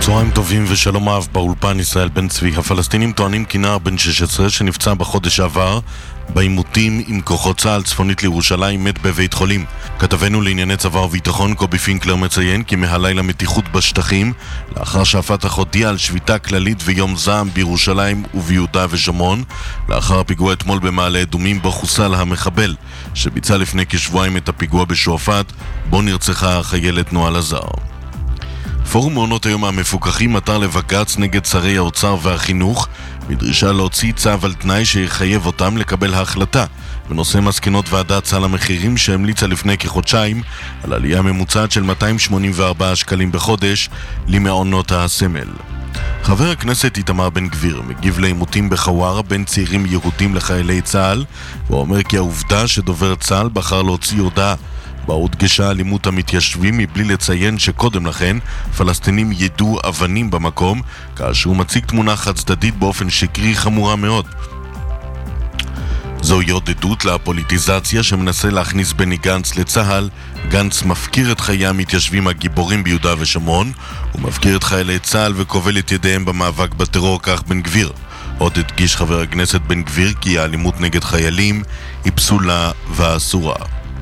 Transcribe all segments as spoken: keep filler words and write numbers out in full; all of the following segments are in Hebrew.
צהריים טובים ושלום אהב באולפן ישראל בן צבי. הפלסטינים טוענים כי נער בן שש עשרה שנפצע בחודש שעבר בעימותים עם כוחות צה"ל צפונית לירושלים מת בבית חולים. כתבנו לענייני צבא וביטחון קובי פינקלר מציין כי מהלילה מתיחות בשטחים לאחר שהפתח הודיע על שביתה כללית ויום זעם בירושלים וביהודה ושומרון לאחר הפיגוע אתמול במעלה אדומים בו חוסל המחבל שביצע לפני כשבועיים את הפיגוע בשועפאט בו נרצחה החיילת נועה לזר. פורום מעונות היום המפוקחים עתר לבג"ץ נגד שרי האוצר והחינוך בדרישה להוציא צו על תנאי שיחייב אותם לקבל ההחלטה בנושא מסקנות ועדת סל המחירים שהמליצה לפני כחודשיים על עלייה ממוצעת של מאתיים שמונים וארבעה שקלים בחודש למעונות הסמל. חבר הכנסת איתמר בן גביר מגיב לעימותים בחווארה בין צעירים יהודים לחיילי צה"ל ואומר כי העובדה שדובר צה"ל בחר להוציא הודעה בה הודגשה אלימות המתיישבים מבלי לציין שקודם לכן פלסטינים ידעו אבנים במקום כאשר הוא מציג תמונה חד צדדית באופן שקרי חמורה מאוד. זוהי עוד עדות לפוליטיזציה שמנסה להכניס בני גנץ לצה"ל. גנץ מפקיר את חיי המתיישבים הגיבורים ביהודה ושומרון ומפקיר את חיילי צה"ל וכובל את ידיהם במאבק בטרור, כך בן גביר. עוד הדגיש חבר הכנסת בן גביר כי האלימות נגד חיילים היא פסולה ואסורה.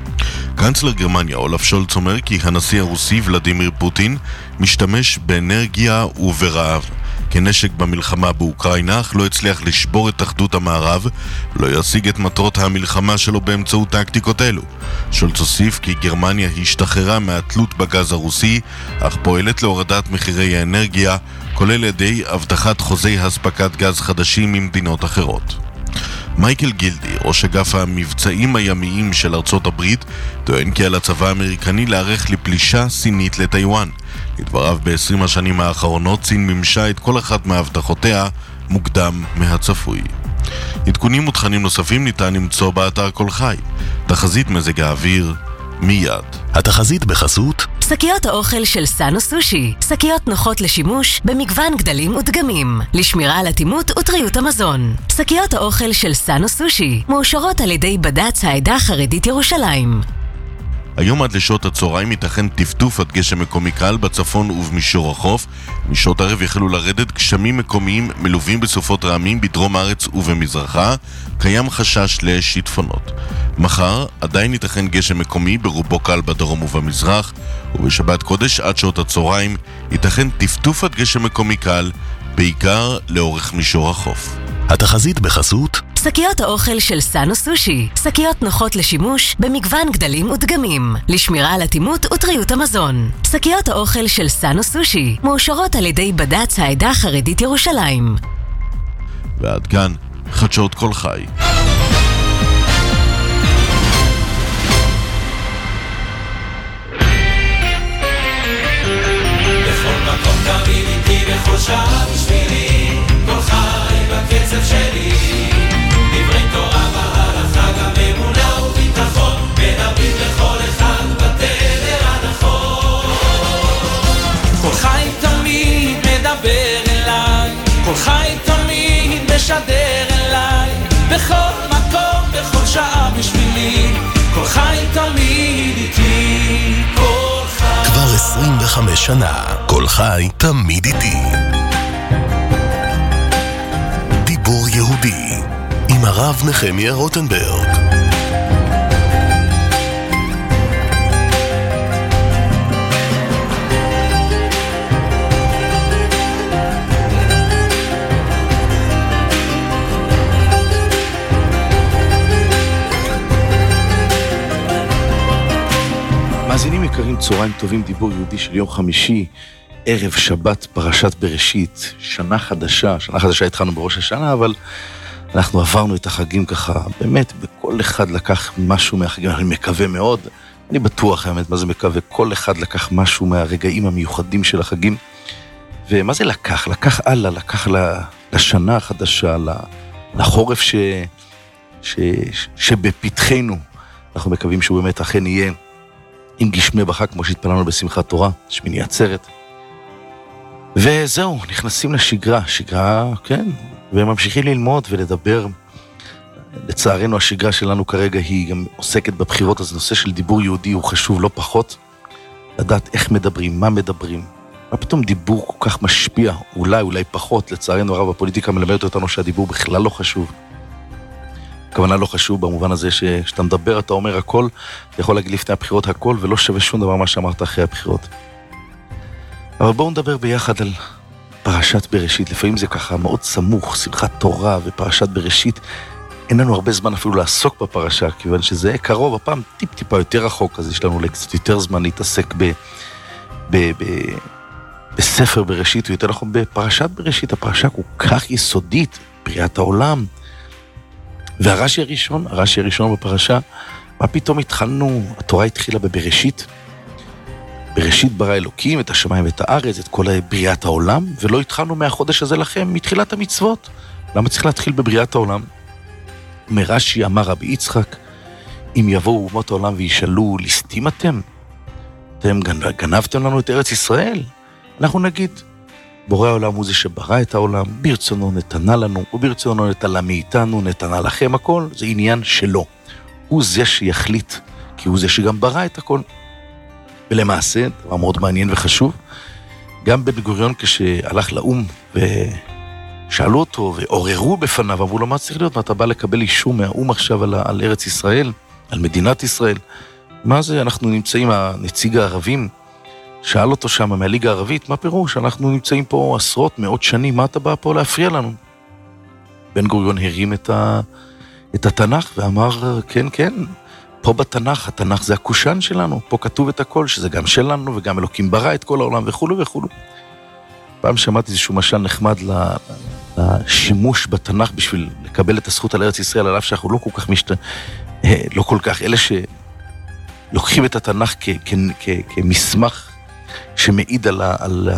קנצלר גרמניה אולף שולץ אומר כי הנשיא הרוסי ולדימיר פוטין משתמש באנרגיה וברעב כנשק במלחמה באוקראינה, אך לא הצליח לשבור את אחדות המערב ולא ישיג את מטרות המלחמה שלו באמצעות טקטיקות אלו. שולץ הוסיף כי גרמניה השתחררה מהתלות בגז הרוסי אך פועלת להורדת מחירי האנרגיה, כולל ידי הבטחת חוזי הספקת גז חדשים ממדינות אחרות. מייקל גילדי, ראש אגף המבצעים הימיים של ארצות הברית, טוען כי על הצבא האמריקני לערך לפלישה סינית לטיואן. לדבריו, ב-עשרים השנים האחרונות סין מימשה את כל אחת מהבטחותיה מוקדם מהצפוי. עדכונים ותכנים נוספים ניתן למצוא באתר כל חי. תחזית מזג האוויר מיד. התחזית בחסות שקיות האוכל של סאנו סושי, שקיות נוחות לשימוש במגוון גדלים ודגמים, לשמירה על אטימות וטריות המזון. שקיות האוכל של סאנו סושי מאושרות על ידי בד"ץ העדה החרדית ירושלים. היום עד לשעות הצהריים ייתכן טפטוף עד גשם מקומי קל בצפון ובמישור החוף. משעות ערב יחלו לרדת גשמים מקומיים מלווים בסופות רעמים בדרום הארץ ובמזרחה. קיים חשש לשיטפונות. מחר עדיין ייתכן גשם מקומי ברובו קל בדרום ובמזרח, ובשבת קודש עד שעות הצהריים ייתכן טפטוף עד גשם מקומי קל בעיקר לאורך מישור החוף. התחזית בחסות שקיות האוכל של סאנו סושי, שקיות נוחות לשימוש במגוון גדלים ודגמים, לשמירה על אטימות וטריות המזון. שקיות האוכל של סאנו סושי מאושרות על ידי בד"ץ העדה החרדית ירושלים. ועד כאן חדשות כל חי. בכל מקום תמיד איתי בכל שעה בשבילי, כל חי בקצב שלי, דברי תורה בהלכה גם אמונה וביטחון, מדברים לכל אחד בתדר הנכון. כל חי תמיד מדבר אליי, כל חי תמיד משדר אליי, בכל מקום בכל שעה בשבילי, כל חי תמיד איתי, כל חי. כבר עשרים וחמש שנה, כל חי תמיד איתי. דיבור יהודי עם הרב נחמיה רוטנברג. מאזינים יקרים, צהריים טובים, דיבור יהודי של יום חמישי, ערב שבת פרשת בראשית, שנה חדשה, שנה חדשה התחלנו בראש השנה, אבל אנחנו עברנו את החגים ככה, באמת, בכל אחד לקח משהו מהחגים, אני מקווה מאוד, אני בטוח האמת מה זה מקווה, כל אחד לקח משהו מהרגעים המיוחדים של החגים, ומה זה לקח? לקח הלאה, לקח לשנה החדשה, לחורף ש, ש, שבפתחנו, אנחנו מקווים שהוא באמת אכן יהיה עם גשמי בחג, כמו שהתפללנו בשמחת תורה, שמיני עצרת. וזהו, נכנסים לשגרה, שגרה, כן, וממשיכים ללמוד ולדבר. לצערנו השגרה שלנו כרגע היא גם עוסקת בבחירות, אז נושא של דיבור יהודי הוא חשוב לא פחות. לדעת איך מדברים, מה מדברים, מה פתאום דיבור כל כך משפיע, אולי, אולי פחות, לצערנו הרב, הפוליטיקה מלמדת אותנו שהדיבור בכלל לא חשוב. הכוונה לא חשוב במובן הזה שכשאתה מדבר, אתה אומר הכל, אתה יכול להגיד לפני הבחירות הכל, ולא שווה שום דבר מה שאמרת אחרי הבחירות. אבל בואו נדבר ביחד על פרשת בראשית. לפעמים זה ככה מאוד סמוך, שמחת תורה ופרשת בראשית. אין לנו הרבה זמן אפילו לעסוק בפרשה, כיוון שזה קרוב, הפעם טיפ טיפה יותר רחוק, אז יש לנו קצת יותר זמן להתעסק ב, ב, ב, בספר בראשית, ויותר נכון בפרשת בראשית. הפרשה כל כך יסודית, בריאת העולם. והרש"י הראשון, הרש"י הראשון בפרשה, מה פתאום התחלנו, התורה התחילה בבראשית, בראשית ברא אלוקים את השמיים ואת הארץ, את כל בריאת העולם, ולא התחלנו מהחודש הזה לכם, מתחילת המצוות. למה צריך להתחיל בבריאת העולם? מרש"י אמר רבי יצחק, אם יבואו אומות העולם וישאלו, ליסטים אתם? אתם גנבתם לנו את ארץ ישראל? אנחנו נגיד, בורא העולם הוא זה שברא את העולם, ברצונו נתנה לנו, וברצונו נתנה מאיתנו, נתנה לכם הכל, זה עניין שלו. הוא זה שיחליט, כי הוא זה שגם ברא את הכל. ולמעשה, דבר מאוד מעניין וחשוב, גם בן גוריון כשהלך לאום ושאלו אותו ועוררו בפניו, אמרו לו מה צריך להיות, מה אתה בא לקבל אישור מהאום עכשיו על, על ארץ ישראל, על מדינת ישראל? מה זה, אנחנו נמצאים, הנציג הערבים, שאל אותו שם מהליגה הערבית, מה פירוש? אנחנו נמצאים פה עשרות, מאות שנים, מה אתה בא פה להפריע לנו? בן גוריון הרים את, ה, את התנ"ך ואמר, כן, כן, פה בתנ"ך, התנ"ך זה הקושן שלנו, פה כתוב את הכל, שזה גם שלנו וגם אלוקים ברא את כל העולם וכו' וכו'. פעם שמעתי איזשהו משל נחמד לשימוש בתנ"ך בשביל לקבל את הזכות על ארץ ישראל, על אף שאנחנו לא כל כך משת... לא כל כך, אלה שלוקחים את התנ"ך כ... כ... כ... כמסמך שמעיד על, ה... על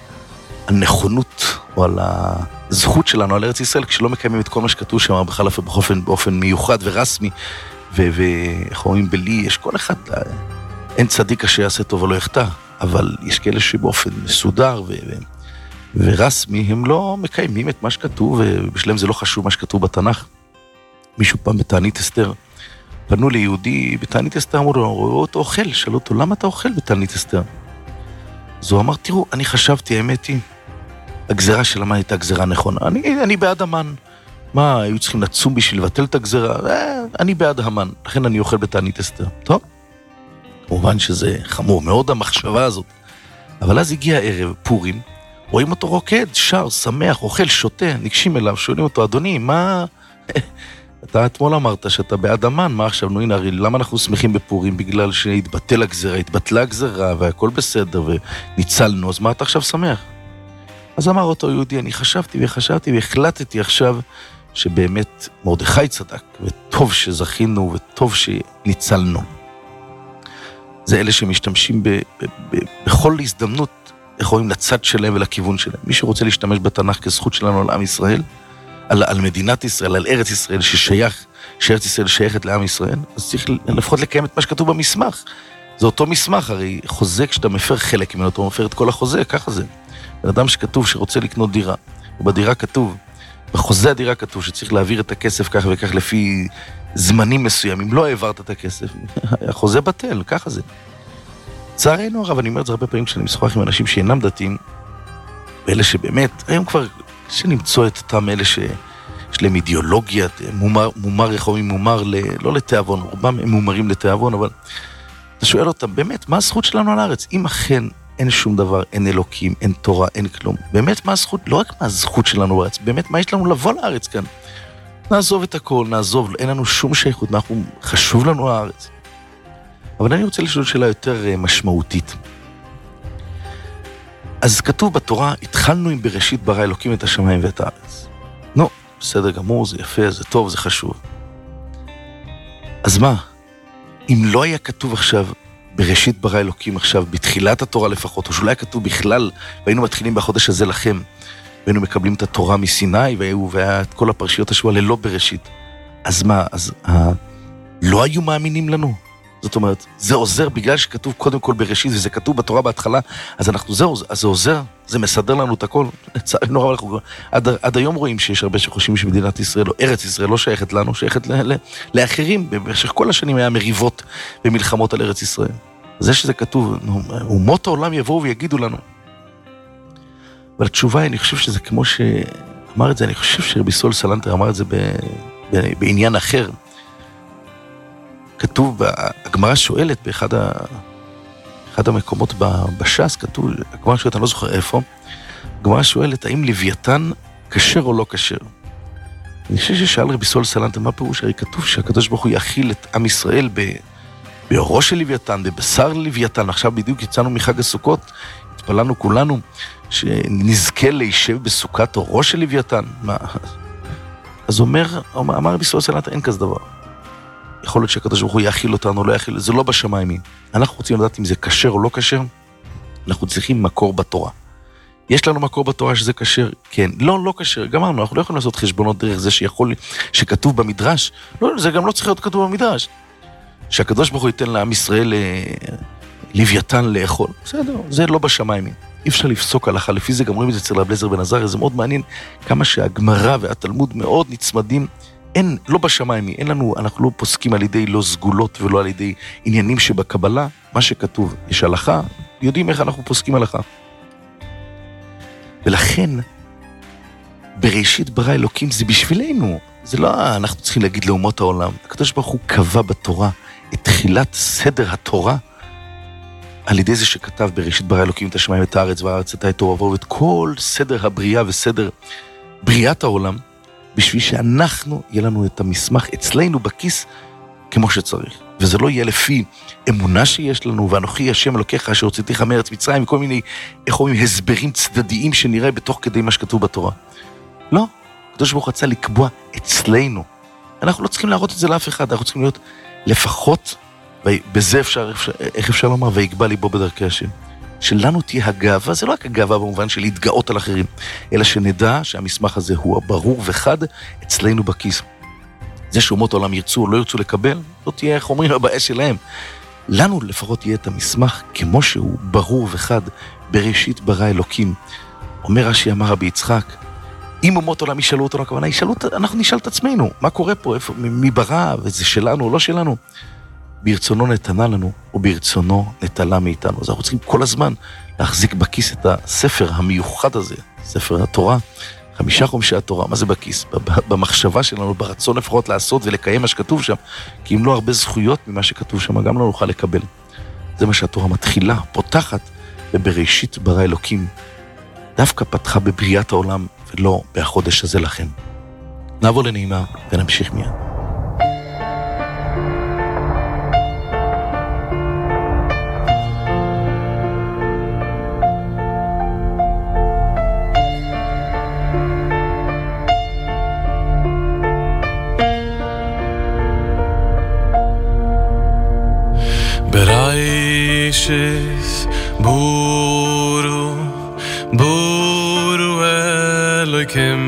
הנכונות או על הזכות שלנו על ארץ ישראל, כשלא מקיימים את כל מה שכתוב שם בכלל באופן, באופן מיוחד ורסמי, ואיך אומרים בלי, יש כל אחד, אין צדיק אשר יעשה טוב ולא יחטא, אבל יש כאלה שבאופן מסודר ו... ורסמי, הם לא מקיימים את מה שכתוב, ובשלם זה לא חשוב מה שכתוב בתנ"ך. מישהו פעם בתענית אסתר, פנו ליהודי בתענית אסתר, אמרו לו, רואה אותו אוכל, שאלו אותו, למה אתה אוכל בתענית אסתר? אז הוא אמר, תראו, אני חשבתי, האמת היא, הגזרה של המן הייתה גזרה נכונה, אני, אני בעד המן. מה, היו צריכים לצום בשביל לבטל את הגזרה? אה, אני בעד המן, לכן אני אוכל בתענית אסתר. טוב, כמובן שזה חמור מאוד המחשבה הזאת. אבל אז הגיע ערב פורים, רואים אותו רוקד, שר, שמח, אוכל, שותה, ניגשים אליו, שואלים אותו, אדוני, מה... אתה אתמול אמרת שאתה בעד המן, מה עכשיו? נו, הנה, הרי למה אנחנו שמחים בפורים? בגלל שהתבטל הגזרה, התבטלה הגזרה, והכל בסדר, וניצלנו, אז מה אתה עכשיו שמח? אז אמר אותו יהודי, אני חשבתי וחשבתי והחלטתי עכשיו שבאמת מרדכי צדק, וטוב שזכינו, וטוב שניצלנו. זה אלה שמשתמשים ב- ב- ב- בכל הזדמנות, איך רואים לצד שלהם ולכיוון שלהם. מי שרוצה להשתמש בתנ"ך כזכות שלנו על עם ישראל, על, על מדינת ישראל, על ארץ ישראל ששייך, שארץ ישראל שייכת לעם ישראל, אז צריך לפחות לקיים את מה שכתוב במסמך. זה אותו מסמך, הרי חוזה כשאתה מפר חלק ממנו, אתה מפר את כל החוזה, ככה זה. בן אדם שכתוב שרוצה לקנות דירה, ובדירה כתוב, בחוזה הדירה כתוב שצריך להעביר את הכסף כך וכך לפי זמנים מסוימים, לא העברת את הכסף, החוזה בטל, ככה זה. צערנו הרב, אני אומר את זה הרבה פעמים כשאני משוחח עם אנשים שאינם דתיים, ואלה שבאמת, היום כבר שנמצוא את אותם אלה שיש להם אידיאולוגיה, מומר, מומר יכולים מומר, ל, לא לתיאבון, רובם הם מומרים לתיאבון, אבל אתה שואל אותם, באמת, מה הזכות שלנו על הארץ? אם אכן אין שום דבר, אין אלוקים, אין תורה, אין כלום, באמת מה הזכות, לא רק מה הזכות שלנו בארץ, באמת מה יש לנו לבוא לארץ כאן? נעזוב את הכל, נעזוב, אין לנו שום שייכות, אנחנו, חשוב לנו הארץ. אבל אני רוצה לשאול שאלה יותר משמעותית. אז כתוב בתורה, התחלנו עם בראשית ברא אלוקים את השמיים ואת הארץ. נו, בסדר גמור, זה יפה, זה טוב, זה חשוב. אז מה? אם לא היה כתוב עכשיו, בראשית ברא אלוקים עכשיו, בתחילת התורה לפחות, או שאולי כתוב בכלל, והיינו מתחילים בחודש הזה לכם, והיינו מקבלים את התורה מסיני, והיה את כל הפרשיות השבוע ללא בראשית. אז מה? אז אה, לא היו מאמינים לנו? זאת אומרת, זה עוזר בגלל שכתוב קודם כל בראשית, וזה כתוב בתורה בהתחלה, אז אנחנו זהו, אז זה עוזר, זה מסדר לנו את הכל. נורא, אנחנו, עד, עד היום רואים שיש הרבה שחושבים שמדינת ישראל, או ארץ ישראל לא שייכת לנו, שייכת ל, ל, לאחרים, במשך כל השנים היה מריבות ומלחמות על ארץ ישראל. זה שזה כתוב, אומות העולם יבואו ויגידו לנו, אבל התשובה, אני חושב שזה כמו שאמר את זה, אני חושב שרבי סול סלנטר אמר את זה ב... ב... בעניין אחר. כתוב, הגמרא שואלת באחד ה... אחד המקומות בש"ס, כתוב, הגמרא שואלת, אני לא זוכר איפה, הגמרא שואלת, האם לוויתן כשר או לא כשר? אני חושב ששאל רבי סול סלנטר, מה פירוש? הרי כתוב שהקדוש ברוך הוא יכיל את עם ישראל ב... באורו של לוויתן, בבשר לוויתן. עכשיו בדיוק יצאנו מחג הסוכות, התפללנו כולנו, שנזכה להישב בסוכת אורו של לוויתן. מה? אז אומר, אמר רבי סול סלנטר, אין כזה דבר. יכול להיות שהקדוש ברוך הוא יאכיל אותנו, לא יאכיל, זה לא בשמיים. אנחנו רוצים לדעת אם זה כשר או לא כשר, אנחנו צריכים מקור בתורה. יש לנו מקור בתורה שזה כשר? כן. לא, לא כשר. גמרנו, אנחנו לא יכולים לעשות חשבונות דרך זה שיכול, שכתוב במדרש. לא, זה גם לא צריך להיות כתוב במדרש. שהקדוש ברוך הוא ייתן לעם ישראל לוויתן לאכול. בסדר, זה לא בשמיים. אי אפשר לפסוק הלכה. לפי זה גם רואים את זה אצל רב אליעזר בן עזריה, זה מאוד מעניין כמה שהגמרא והתלמוד מאוד נצמדים. אין, לא בשמיים, אין לנו, אנחנו לא פוסקים על ידי לא סגולות ולא על ידי עניינים שבקבלה, מה שכתוב, יש הלכה, יודעים איך אנחנו פוסקים הלכה. ולכן, בראשית ברא אלוקים זה בשבילנו, זה לא אנחנו צריכים להגיד לאומות העולם, הקדוש ברוך הוא קבע בתורה את תחילת סדר התורה, על ידי זה שכתב בראשית ברא אלוקים את השמיים ואת הארץ והארץ את התורה ועבור את כל סדר הבריאה וסדר בריאת העולם, בשביל שאנחנו, יהיה לנו את המסמך אצלנו בכיס כמו שצריך. וזה לא יהיה לפי אמונה שיש לנו, ואנוכי השם אלוקיך אשר הוצאתיך מארץ מצרים, וכל מיני, איך אומרים, הסברים צדדיים שנראה בתוך כדי מה שכתוב בתורה. לא, הקדוש ברוך הוא רצה לקבוע אצלנו. אנחנו לא צריכים להראות את זה לאף אחד, אנחנו צריכים להיות לפחות, ובזה אפשר, איך אפשר לומר, ויגבה ליבו בדרכי השם. שלנו תהיה הגאווה, זה לא רק הגאווה במובן של להתגאות על אחרים, אלא שנדע שהמסמך הזה הוא ברור וחד אצלנו בכיס. זה שאומות העולם ירצו או לא ירצו לקבל, לא תהיה, איך אומרים, הבעיה שלהם. לנו לפחות יהיה את המסמך כמו שהוא ברור וחד בראשית ברא אלוקים. אומר רש"י, אמר רבי יצחק, אם אומות העולם ישאלו אותנו, הכוונה, ישאלו, אנחנו נשאל את עצמנו, מה קורה פה, איפה, מי ברא, וזה שלנו או לא שלנו. ברצונו נתנה לנו, וברצונו נטלה מאיתנו. אז אנחנו צריכים כל הזמן להחזיק בכיס את הספר המיוחד הזה, ספר התורה, חמישה חומשי התורה. מה זה בכיס? במחשבה שלנו, ברצון לפחות לעשות ולקיים מה שכתוב שם, כי אם לא הרבה זכויות ממה שכתוב שם, גם לא נוכל לקבל. זה מה שהתורה מתחילה, פותחת, ובראשית ברא אלוקים. דווקא פתחה בבריאת העולם, ולא בחודש הזה לכם. נעבור לנעימה ונמשיך מיד. Bereishis buru buru Elokim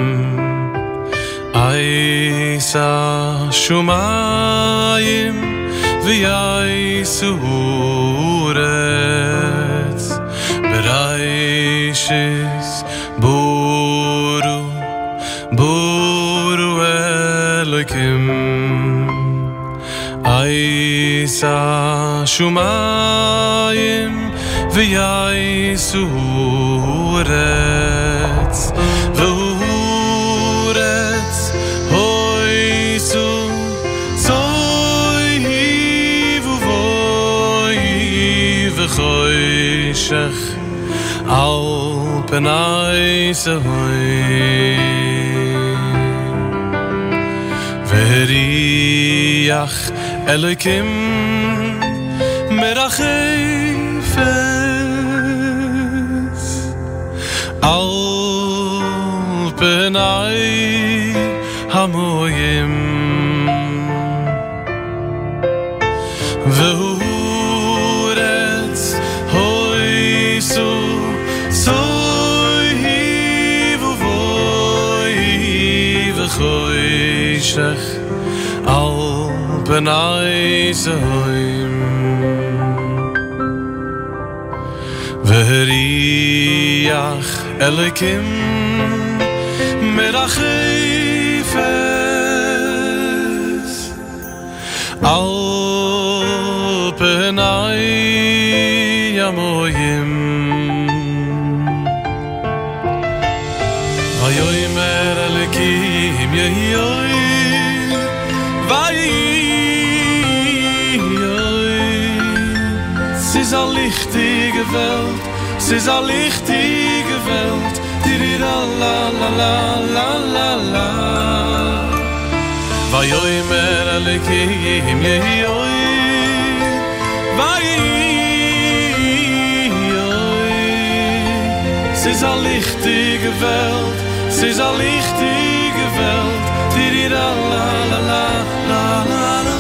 Aisa shumayim v'yaisu uretz Bereishis buru buru Elokim Aisa shumayim v'yaisu uretz v'uretz hoisu zoihi v'voihi v'choishech al penai sohoi v'riach Elokim merachefes al penai hamoyim v'uretz hoisu zoihi v'voihi v'choishech al penai sohim v'riach Elokim merachefes al penai hamoyim es ist eine lichtige Welt, es ist eine lichtige Welt, tirira la la la la la la. Vayomer Elokim yehoy, vayoy. Es ist eine lichtige Welt, es ist eine lichtige Welt, tirira la la la la la la.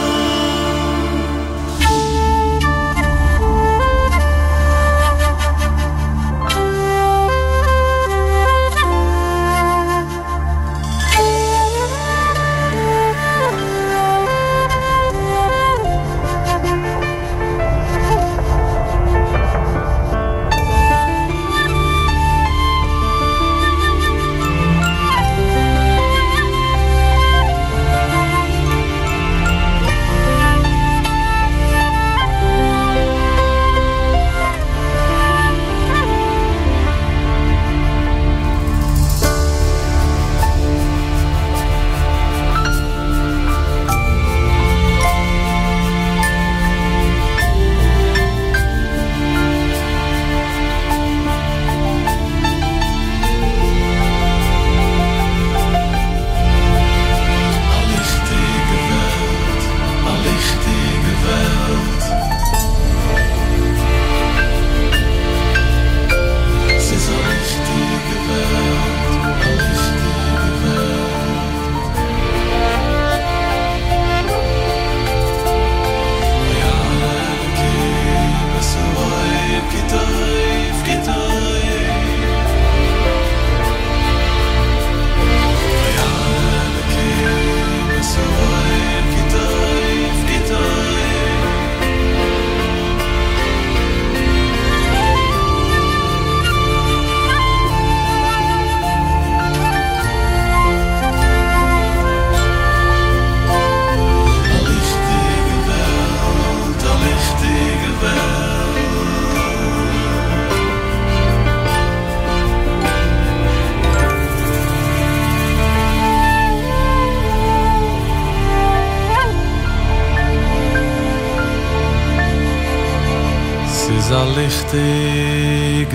lichtige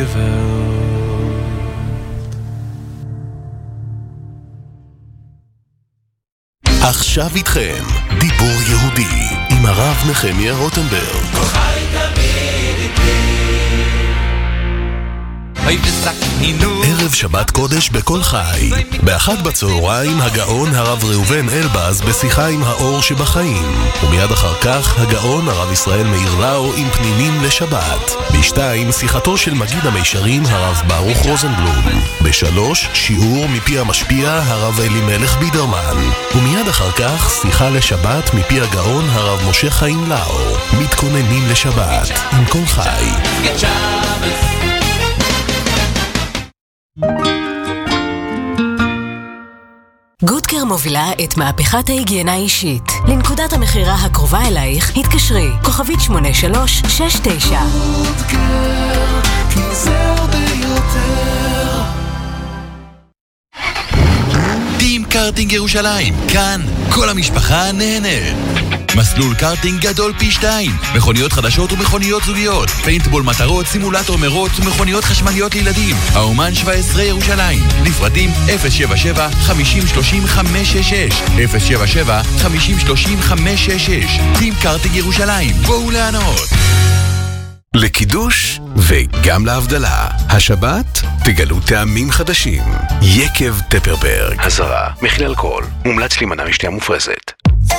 Welt. עכשיו איתכם, דיבור יהודי, עם הרב נחמיה רוטנברג. חי תמיד איתי. ערב שבת קודש בכל חי. באחת בצהריים הגאון הרב ראובן אלבז בשיחה עם האור שבחיים. ומיד אחר כך הגאון הרב ישראל מאיר לאו עם פנינים לשבת. בשתיים שיחתו של מגיד המישרים הרב ברוך רוזנבלום. בשלוש שיעור מפי המשפיע הרב אלימלך בידרמן. ומיד אחר כך שיחה לשבת מפי הגאון הרב משה חיים לאו. מתכוננים לשבת עם כל חי. גודקר מובילה את מהפכת ההיגיינה האישית. לנקודת המחירה הקרובה אלייך התקשרי כוכבית שמונה שלוש שש תשע. גודקר, כי זה הרבה יותר. טים קארטינג ירושלים, כאן כל המשפחה נהנית. מסלול קארטינג גדול פי שתיים, מכוניות חדשות ומכוניות זוגיות, פיינטבול מטרות, סימולטור מרוץ ומכוניות חשמליות לילדים. האומן שבע עשרה ירושלים, לפרטים אפס שבע שבע חמישים שלושים חמש שש שש, אפס שבע שבע חמישים שלושים חמש שש שש. טים קארטינג ירושלים, בואו לענות. לקידוש וגם להבדלה. השבת תגלו טעמים חדשים. יקב טפרברג. הזרה, מכיל אלכוהול, מומלץ להימנע משתייה מופרזת.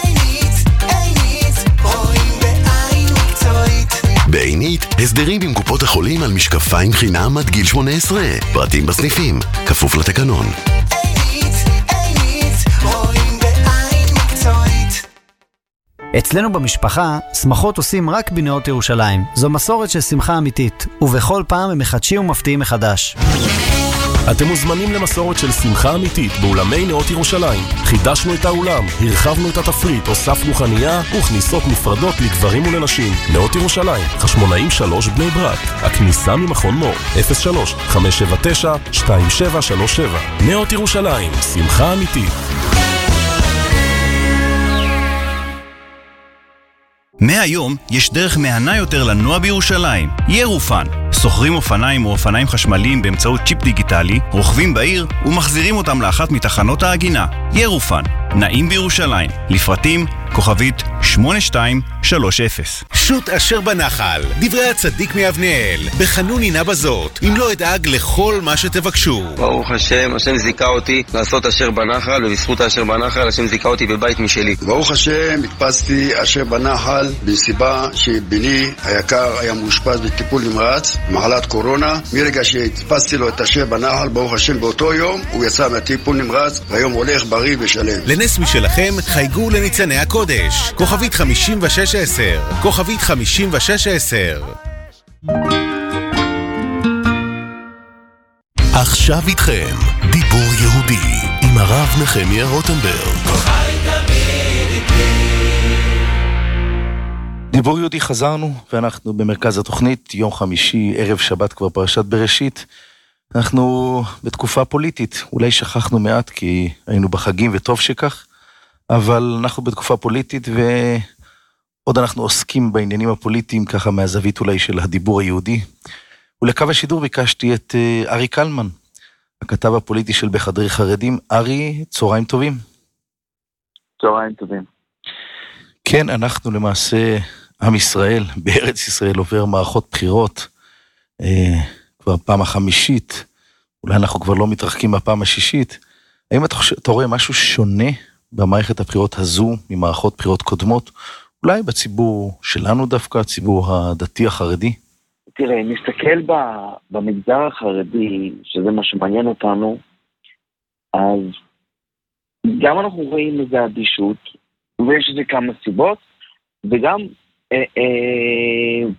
בעינית, הסדרים עם קופות החולים על משקפיים חינם עד גיל שמונה עשרה. פרטים בסניפים, כפוף לתקנון. עינית, עינית, רואים בעין מקצועית. אצלנו במשפחה, שמחות עושים רק בנאות ירושלים. זו מסורת של שמחה אמיתית, ובכל פעם הם מחדשים ומפתיעים מחדש. אתם מוזמנים למסורת של שמחה אמיתית באולמי נאות ירושלים. חידשנו את האולם, הרחבנו את התפריט, הוספנו חנייה וכניסות נפרדות לגברים ולנשים. נאות ירושלים, חשמונאים שלוש בני ברק. הכניסה ממכון מור, אפס שלוש חמש שבע תשע שתיים שבע שלוש שבע. נאות ירושלים, שמחה אמיתית. מהיום יש דרך מהנה יותר לנוע בירושלים. ירופן. סוחרים אופניים או אופניים חשמליים באמצעות צ'יפ דיגיטלי, רוכבים בעיר ומחזירים אותם לאחת מתחנות ההגינה. ירופן. נעים בירושלים. לפרטים כוכבית שמונה שתיים שלוש אפס. שוט אשר בנחל. דברי הצדיק מאבנאל. בחנון הנה בזאת. אם לא אדאג לכל מה שתבקשו. ברוך השם, השם זיכה אותי לעשות אשר בנחל, ובזכות אשר בנחל השם זיכה אותי בבית משלי. ברוך השם, התפסתי אשר בנחל בסיבה שבני היקר היה מאושפז בטיפול נמרץ, מחלת קורונה. מרגע שהתפסתי לו את אשר בנחל, ברוך השם, באותו יום הוא יצא מהטיפול נמרץ, והיום הולך בריא ושלם. לנס משלכם חייגו לניצני הקודש. כוכבית חמישים ושש עשר. כוכבית חמישים ושש עשר. עכשיו איתכם דיבור יהודי עם הרב נחמיה רוטנברג. דיבור יהודי חזרנו, ואנחנו במרכז התוכנית, יום חמישי, ערב שבת כבר פרשת בראשית. אנחנו בתקופה פוליטית, אולי שכחנו מעט כי היינו בחגים וטוב שכך, אבל אנחנו בתקופה פוליטית ועוד אנחנו עוסקים בעניינים הפוליטיים ככה מהזווית אולי של הדיבור היהודי. ולקו השידור ביקשתי את ארי קלמן, הכתב הפוליטי של בחדרי חרדים. ארי, צהריים טובים. צהריים טובים. כן, אנחנו למעשה, עם ישראל, בארץ ישראל עובר מערכות בחירות, אה, כבר פעם החמישית, אולי אנחנו כבר לא מתרחקים מהפעם השישית. האם אתה, חושב, אתה רואה משהו שונה במערכת הבחירות הזו ממערכות בחירות קודמות? אולי בציבור שלנו דווקא, הציבור הדתי החרדי? תראה, נסתכל במגזר החרדי, שזה מה שמעניין אותנו, אז גם אנחנו רואים איזה אדישות, ויש איזה כמה סיבות, וגם, אה, אה,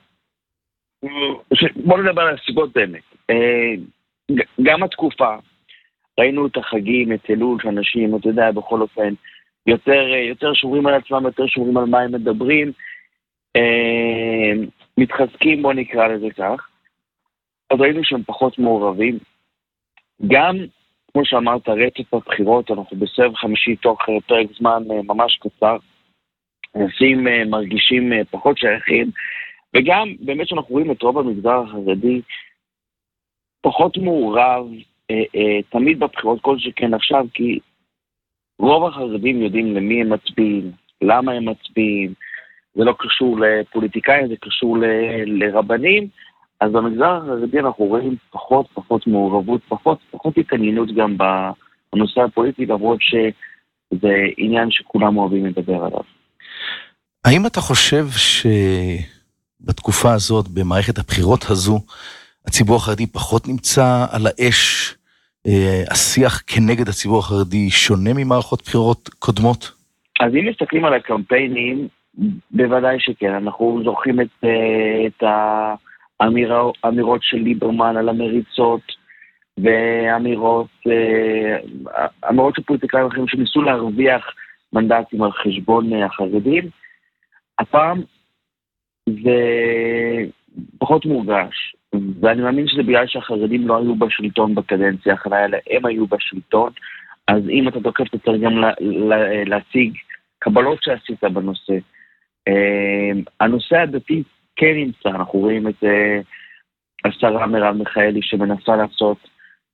בואו נדבר על הסיבות באמת. אה, גם התקופה, ראינו את החגים, את אלול, שאנשים, אתה יודע, בכל אופן, יותר, יותר שומרים על עצמם, יותר שומרים על מה הם מדברים, אה, מתחזקים, בוא נקרא לזה כך. אז ראינו שהם פחות מעורבים. גם, כמו שאמרת, רצף הבחירות, אנחנו בסבב חמישי תוך פרק זמן ממש קצר, אנשים מרגישים פחות שייכים, וגם באמת שאנחנו רואים את רוב המגזר החרדי פחות מעורב אה, אה, תמיד בבחירות כל שכן עכשיו, כי רוב החרדים יודעים למי הם מצביעים, למה הם מצביעים, זה לא קשור לפוליטיקאים, זה קשור ל- לרבנים, אז במגזר החרדי אנחנו רואים פחות פחות מעורבות, פחות פחות התעניינות גם בנושא הפוליטי, למרות שזה עניין שכולם אוהבים לדבר עליו. האם אתה חושב שבתקופה הזאת, במערכת הבחירות הזו, הציבור החרדי פחות נמצא על האש, השיח כנגד הציבור החרדי שונה ממערכות בחירות קודמות? אז אם מסתכלים על הקמפיינים, בוודאי שכן, אנחנו זוכרים את, את האמירות של ליברמן על המריצות, ואמירות אמירות של פוליטיקאים אחרים שניסו להרוויח מנדטים על חשבון החרדים. הפעם זה פחות מורגש, ואני מאמין שזה בגלל שהחרדים לא היו בשלטון בקדנציה האחרונה, אלא הם היו בשלטון, אז אם אתה תוקף, אתה צריך גם להציג קבלות שעשית בנושא. הנושא הדתי כן נמצא, אנחנו רואים את השרה מרב מיכאלי שמנסה לעשות,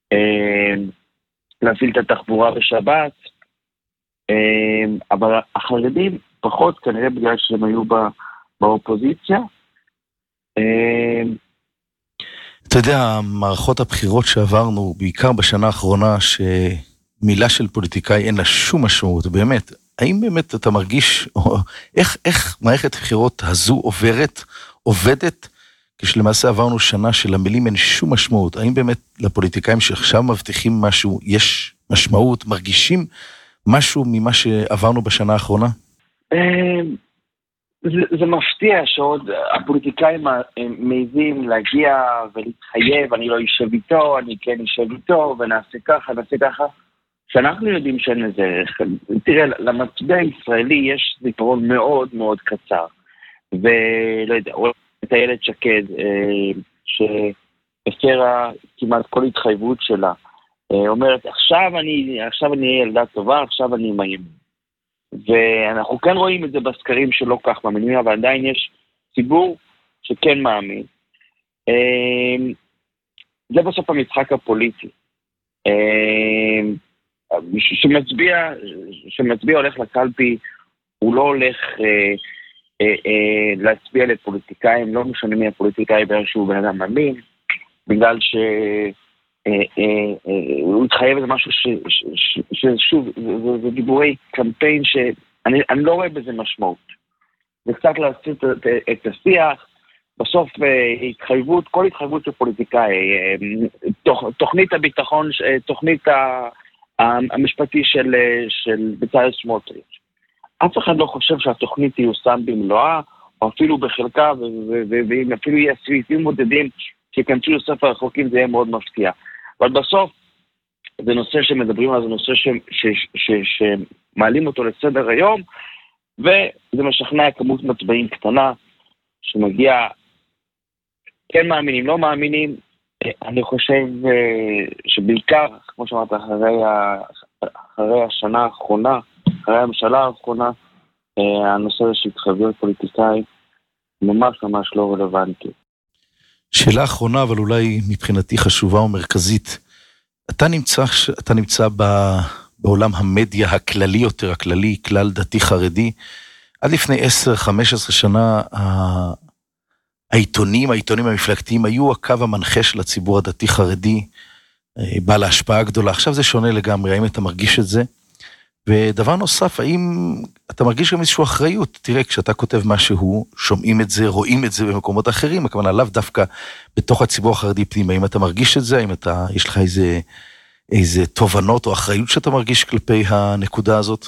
להפעיל את התחבורה בשבת, אבל החרדים פחות כנראה בגלל שהם היו באופוזיציה. אתה יודע, מערכות הבחירות שעברנו, בעיקר בשנה האחרונה, שמילה של פוליטיקאי אין לה שום משמעות, באמת, האם באמת אתה מרגיש, איך, איך מערכת הבחירות הזו עוברת, עובדת, כשלמעשה עברנו שנה שלמילים אין שום משמעות? האם באמת לפוליטיקאים שעכשיו מבטיחים משהו, יש משמעות, מרגישים משהו ממה שעברנו בשנה האחרונה? זה, זה מפתיע שעוד הפוליטיקאים מעיזים להגיע ולהתחייב, אני לא יישב איתו, אני כן יישב איתו, ונעשה ככה, נעשה ככה. שאנחנו יודעים שאין לזה, תראה, למצביע הישראלי יש זיכרון מאוד מאוד קצר, ולא יודע, את הילד שקד, שהפרה כמעט כל התחייבות שלה, אומרת, עכשיו אני, עכשיו אני ילדה טובה, עכשיו אני עם הימין. ואנחנו כן רואים את זה בסקרים שלא כך מאמינים, אבל עדיין יש ציבור שכן מאמין. זה בסוף המשחק הפוליטי. שמצביע, שמצביע הולך לקלפי, הוא לא הולך אה, אה, אה, להצביע לפוליטיקאים, לא משנה מי הפוליטיקאי בערך שהוא בן אדם מאמין, בגלל ש... הוא התחייב לזה משהו ששוב, זה דיבורי קמפיין שאני לא רואה בזה משמעות. זה קצת להסיט את השיח, בסוף התחייבות, כל התחייבות של פוליטיקאי, תוכנית הביטחון, תוכנית המשפטי של בצלאל סמוטריץ'. אף אחד לא חושב שהתוכנית תיושם במלואה, או אפילו בחלקה, ואם אפילו יהיה סעיפים מודדים שכנסו לספר החוקים, זה יהיה מאוד מפתיע. אבל בסוף, זה נושא שמדברים על זה, נושא שמעלים אותו לסדר היום, וזה משכנע כמות מצבעים קטנה, שמגיע, כן מאמינים, לא מאמינים, אני חושב שבעיקר, כמו שאמרת, אחרי, אחרי השנה האחרונה, אחרי הממשלה האחרונה, הנושא של התחייבויות פוליטיקאי, ממש ממש לא רלוונטי. שאלה אחרונה, אבל אולי מבחינתי חשובה ומרכזית. אתה נמצא, אתה נמצא בעולם המדיה הכללי יותר, הכללי, כלל דתי חרדי. עד לפני עשר חמש עשרה שנה, העיתונים, העיתונים המפלגתיים, היו הקו המנחה של הציבור הדתי חרדי, בעל ההשפעה גדולה. עכשיו זה שונה לגמרי, האם אתה מרגיש את זה? ודבר נוסף, האם אתה מרגיש גם איזושהי אחריות? תראה, כשאתה כותב משהו, שומעים את זה, רואים את זה במקומות אחרים, הכוונה לאו דווקא בתוך הציבור החרדי פנימה. האם אתה מרגיש את זה? האם אתה, יש לך איזה, איזה תובנות או אחריות שאתה מרגיש כלפי הנקודה הזאת?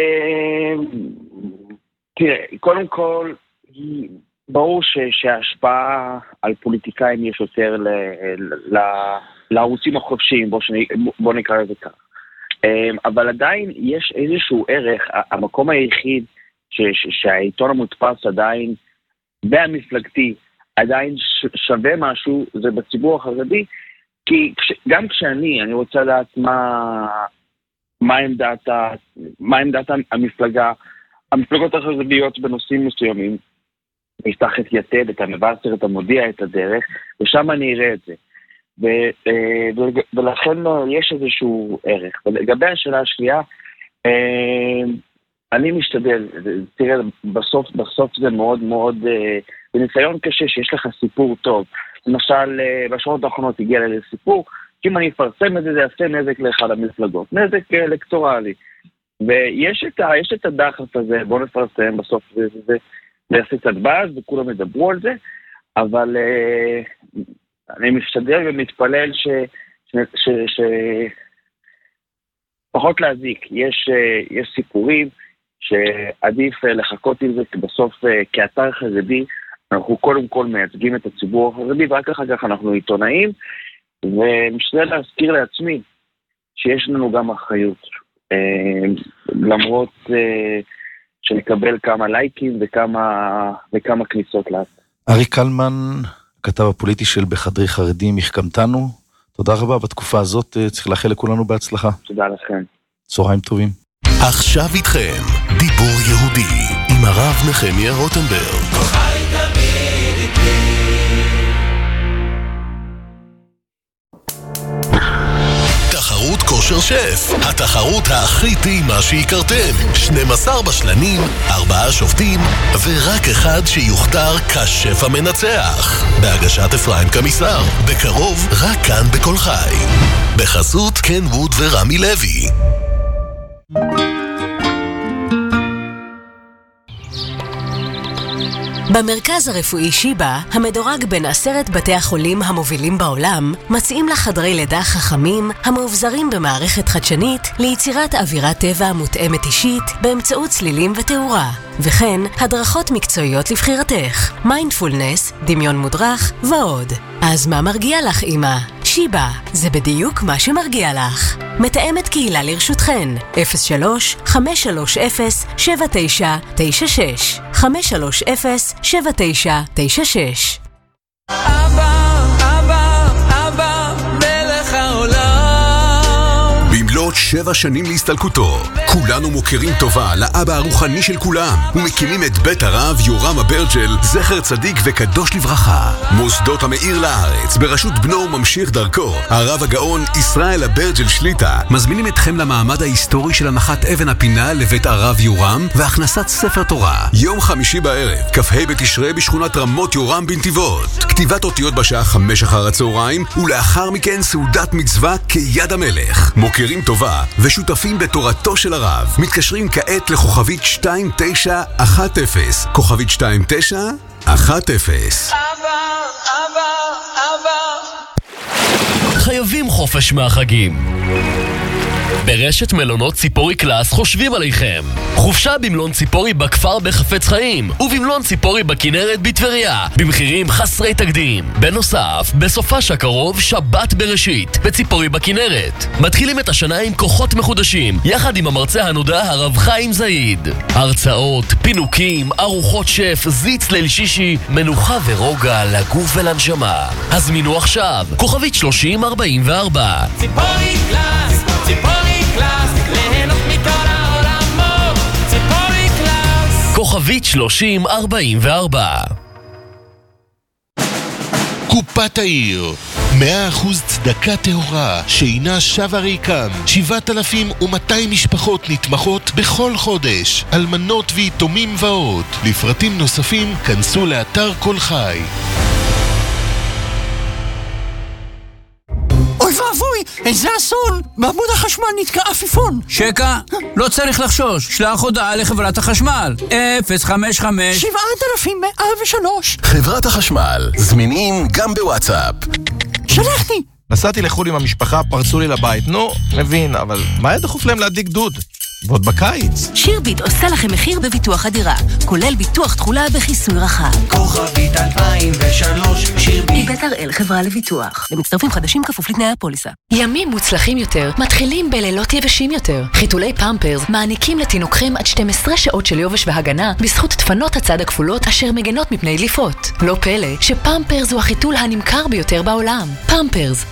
תראה, קודם כל, ברור שההשפעה על פוליטיקאים יש יותר לערוצים החופשיים, בוא נקרא לזה כך. אבל עדיין יש איזשהו ערך, המקום היחיד שהעיתון המודפס עדיין, והמפלגתי, עדיין שווה משהו, זה בציבור החרדי, כי גם כשאני, אני רוצה לדעת מה, מה עמדת, מה עמדת המפלגה, המפלגות החרדיות בנושאים מסוימים, נפתח את יתד, את המבשר, את המודיע, את הדרך, ושם אני אראה את זה. ולכן יש איזשהו ערך. ולגבי השאלה השנייה, אני משתדל, תראה, בסוף, בסוף זה מאוד מאוד, בניסיון קשה שיש לך סיפור טוב. למשל, בשעות האחרונות הגיע לי לסיפור, אם אני אפרסם את זה, זה יעשה נזק לאחד המפלגות, נזק אלקטורלי. ויש את, יש את הדחף הזה, בוא נפרסם, בסוף זה, זה, זה יעשה קצת באז, וכולם ידברו על זה, אבל אני משתדל ומתפלל ש, ש, ש, ש, פחות להזיק. יש, יש סיפורים שעדיף לחכות עם זה, כי בסוף כאתר חרדי, אנחנו קודם כל מייצגים את הציבור החרדי, ורק אחר כך אנחנו עיתונאים, ומשתדל להזכיר לעצמי שיש לנו גם אחריות, למרות שנקבל כמה לייקים וכמה, וכמה כניסות לאט. ארי קלמן, כתב הפוליטי של בחדרי חרדים, החכמתנו. תודה רבה, בתקופה הזאת צריך לאחל לכולנו בהצלחה. תודה לכם. צהריים טובים. עכשיו איתכם, דיבור יהודי, עם הרב נחמיה רוטנברג. תחרות כושר שף, התחרות הכי טעימה שהכרתם. שנים עשר בשלנים, ארבעה שופטים, ורק אחד שיוכתר כשף המנצח. בהגשת אפרים קמיסר, בקרוב רק כאן בכל חי. בחסות קן ווד ורמי לוי. במרכז הרפואי שיבא, המדורג בין עשרת בתי החולים המובילים בעולם, מציעים לך חדרי לידה חכמים, המאובזרים במערכת חדשנית, ליצירת אווירת טבע מותאמת אישית, באמצעות צלילים ותאורה. וכן, הדרכות מקצועיות לבחירתך, מיינדפולנס, דמיון מודרך ועוד. אז מה מרגיע לך, אמא? שיבא, זה בדיוק מה שמרגיע לך. מתאמת קהילה לרשותכן, אפס שלוש חמש שלוש אפס שבע תשע תשע שש חמש שלוש אפס שבע תשע תשע שש. אבא, אבא, אבא, מלך העולם. במלאת שבע שנים להסתלקותו. כולנו מוכרים טובה לאבא הרוחני של כולם, ומקימים את בית הרב יורם אברג'ל, זכר צדיק וקדוש לברכה. מוסדות המאיר לארץ, בראשות בנו וממשיך דרכו, הרב הגאון ישראל אברג'ל שליטה, מזמינים אתכם למעמד ההיסטורי של הנחת אבן הפינה לבית הרב יורם והכנסת ספר תורה. יום חמישי בערב, כ"ה בתשרי בשכונת רמות יורם בנתיבות. כתיבת אותיות בשעה חמש אחר הצהריים, ולאחר מכן סעודת מצווה כיד המלך. מוכרים טובה ושותפים בתורתו של הרב. מתקשרים כעת לכוכבית שתיים תשע אחת אפס, כוכבית שתיים תשע אחת אפס. חייבים חופש מהחגים. ברשת מלונות ציפורי קלאס חושבים עליכם. חופשה במלון ציפורי בכפר בחפץ חיים, ובמלון ציפורי בכנרת בטבריה, במחירים חסרי תקדים. בנוסף, בסופש הקרוב שבת בראשית, בציפורי בכנרת. מתחילים את השנה עם כוחות מחודשים, יחד עם המרצה הנודע הרב חיים זעיד. הרצאות, פינוקים, ארוחות שף, זיץ ליל שישי, מנוחה ורוגע לגוף ולנשמה. הזמינו עכשיו, כוכבית שלושים ארבעים וארבע. ציפורי קלאס, ציפורי קלאס, ליהנות מכל העולמות, ציפורי קלאס. כוכבית שלושים ארבעים וארבע. קופת העיר, מאה אחוז צדקה טהורה, שהינה שווה ריקם. שבעת אלפים ומאתיים משפחות נתמכות בכל חודש, אלמנות ויתומים ועוד. לפרטים נוספים כנסו לאתר כל חי. אוי ואבוי, איזה אסון! בעמוד החשמל נתקע עפיפון. שקע, לא צריך לחשוש. שלח הודעה לחברת החשמל. אפס חמש חמש שבעת אלפים מאה ושלוש. חברת החשמל, זמינים גם בוואטסאפ. שלחתי. נסעתי לחול עם המשפחה, פרצו לי לבית. נו, מבין, אבל מה היה דחוף להם להדליק דוד? ועוד בקיץ. שירביט עושה לכם מחיר בביטוח הדירה, כולל ביטוח תחולה בכיסוי רחב. כוכבית אלפיים ושלוש, שירביט. מבית הראל חברה לביטוח. למצטרפים חדשים כפוף לתנאי הפוליסה. ימים מוצלחים יותר מתחילים בלילות יבשים יותר. חיתולי פמפרס מעניקים לתינוקכם עד שתים עשרה שעות של יובש והגנה בזכות דפנות הצד הכפולות אשר מגנות מפני דליפות. לא פלא שפמפרס הוא החיתול הנמכר ביותר בעולם. פמפרס.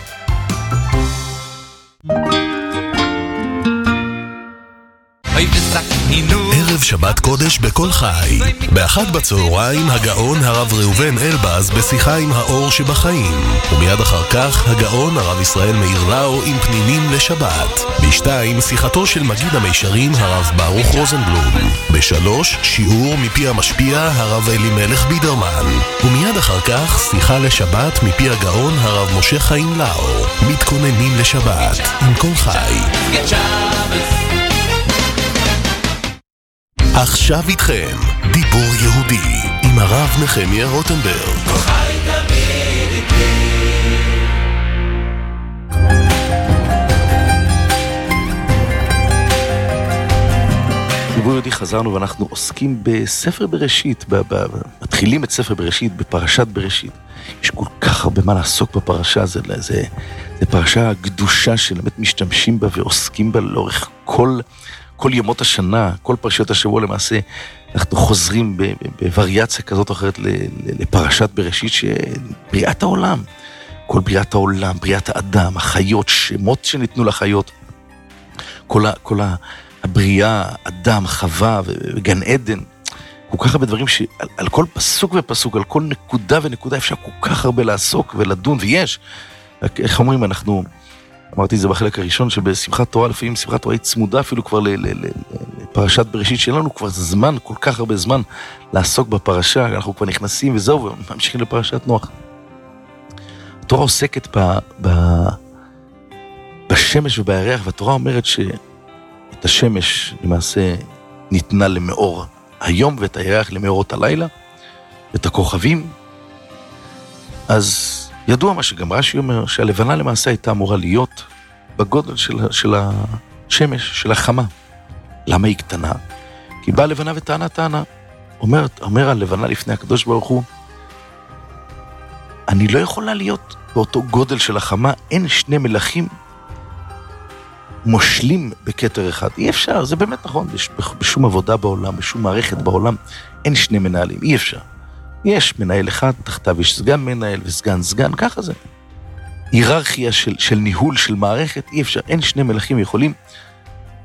ערב שבת קודש בכל חי. באחת בצהריים הגאון הרב ראובן אלבז בשיחה עם האור שבחיים, ומיד אחר כך הגאון הרב ישראל מאיר לאו עם פנינים לשבת. בשתיים שיחתו של מגיד המישרים הרב ברוך רוזנבלום. בשלוש שיעור מפי המשפיע הרב אלימלך בידרמן, ומיד אחר כך שיחה לשבת מפי הגאון הרב משה חיים לאו. מתכוננים לשבת עם כל חי. עכשיו איתכם, דיבור יהודי, עם הרב נחמיה רוטנברג. חי תמיד איתי. דיבור יהודי חזרנו ואנחנו עוסקים בספר בראשית, מתחילים את ספר בראשית בפרשת בראשית. יש כל כך הרבה מה לעסוק בפרשה, זה, זה, זה פרשה קדושה שבאמת משתמשים בה ועוסקים בה לאורך כל... כל ימות השנה, כל פרשיות השבוע למעשה, אנחנו חוזרים בווריאציה כזאת או אחרת לפרשת בראשית, שבריאת העולם, כל בריאת העולם, בריאת האדם, החיות, שמות שניתנו לחיות, כל, ה, כל הבריאה, אדם, חווה וגן עדן, כל כך הרבה דברים שעל על כל פסוק ופסוק, על כל נקודה ונקודה אפשר כל כך הרבה לעסוק ולדון, ויש, איך אומרים, אנחנו... אמרתי את זה בחלק הראשון, שבשמחת תורה, לפעמים שמחת תורה היא צמודה אפילו כבר לפרשת בראשית שלנו, כבר זמן, כל כך הרבה זמן לעסוק בפרשה, אנחנו כבר נכנסים וזהו, וממשיכים לפרשת נוח. התורה עוסקת ב, ב, בשמש ובירח, והתורה אומרת שאת השמש למעשה ניתנה למאור היום, ואת הירח למאורות הלילה, ואת הכוכבים. אז ידוע מה שגם רש"י אומר, שהלבנה למעשה הייתה אמורה להיות בגודל של, של השמש, של החמה. למה היא קטנה? כי באה לבנה וטענה טענה. אומר, אומר הלבנה לפני הקדוש ברוך הוא, אני לא יכולה להיות באותו גודל של החמה, אין שני מלכים מושלים בכתר אחד. אי אפשר, זה באמת נכון, בשום עבודה בעולם, בשום מערכת בעולם, אין שני מנהלים, אי אפשר. יש מנהל אחד, תחתיו יש סגן מנהל וסגן סגן, ככה זה. היררכיה של, של ניהול של מערכת, אי אפשר, אין שני מלכים יכולים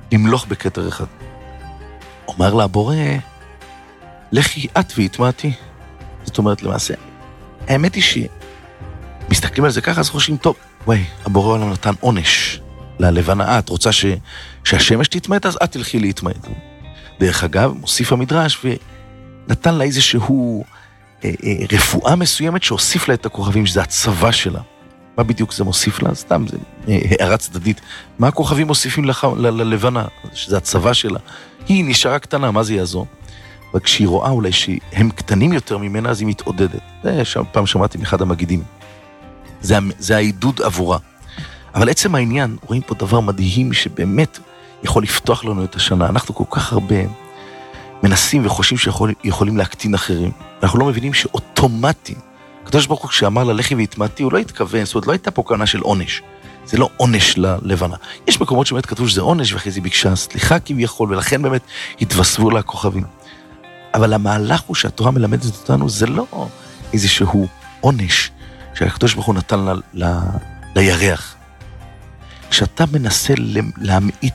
למלוך בכתר אחד. אומר לה הבורא, לכי את והתמעתי. זאת אומרת, למעשה, האמת היא שמסתכלים על זה ככה, אז חושבים, טוב, וואי, הבורא עולם נתן עונש ללבנה, את רוצה ש... שהשמש תתמעט, אז את תלכי להתמעט. דרך אגב, מוסיף המדרש, ונתן לה איזשהו אה, אה, רפואה מסוימת שהוסיף לה את הכוכבים, שזה הצבא שלה. מה בדיוק זה מוסיף לה? סתם, זה אה, הערה צדדית. מה הכוכבים מוסיפים לח... ל- ללבנה? שזה הצבא שלה. היא נשארה קטנה, מה זה יעזור? וכשהיא רואה אולי שהם קטנים יותר ממנה, אז היא מתעודדת. זה שם, פעם שמעתי מאחד המגידים. זה, זה העידוד עבורה. אבל עצם העניין, רואים פה דבר מדהים שבאמת יכול לפתוח לנו את השנה. אנחנו כל כך הרבה מנסים וחושבים שיכולים להקטין אחרים. אנחנו לא מבינים שאוטומטי, הקדוש ברוך הוא כשאמר לה לכי והתמעטי, הוא לא התכוון, זאת אומרת, לא הייתה פה כוונה של עונש. זה לא עונש ללבנה. יש מקומות שבאמת כתוב שזה עונש, ואחרי זה ביקשה סליחה כביכול, ולכן באמת התווספו לה הכוכבים. אבל המהלך הוא שהתורה מלמדת אותנו, זה לא איזשהו עונש שהקדוש ברוך הוא נתן ל, ל, לירח. כשאתה מנסה להמעיט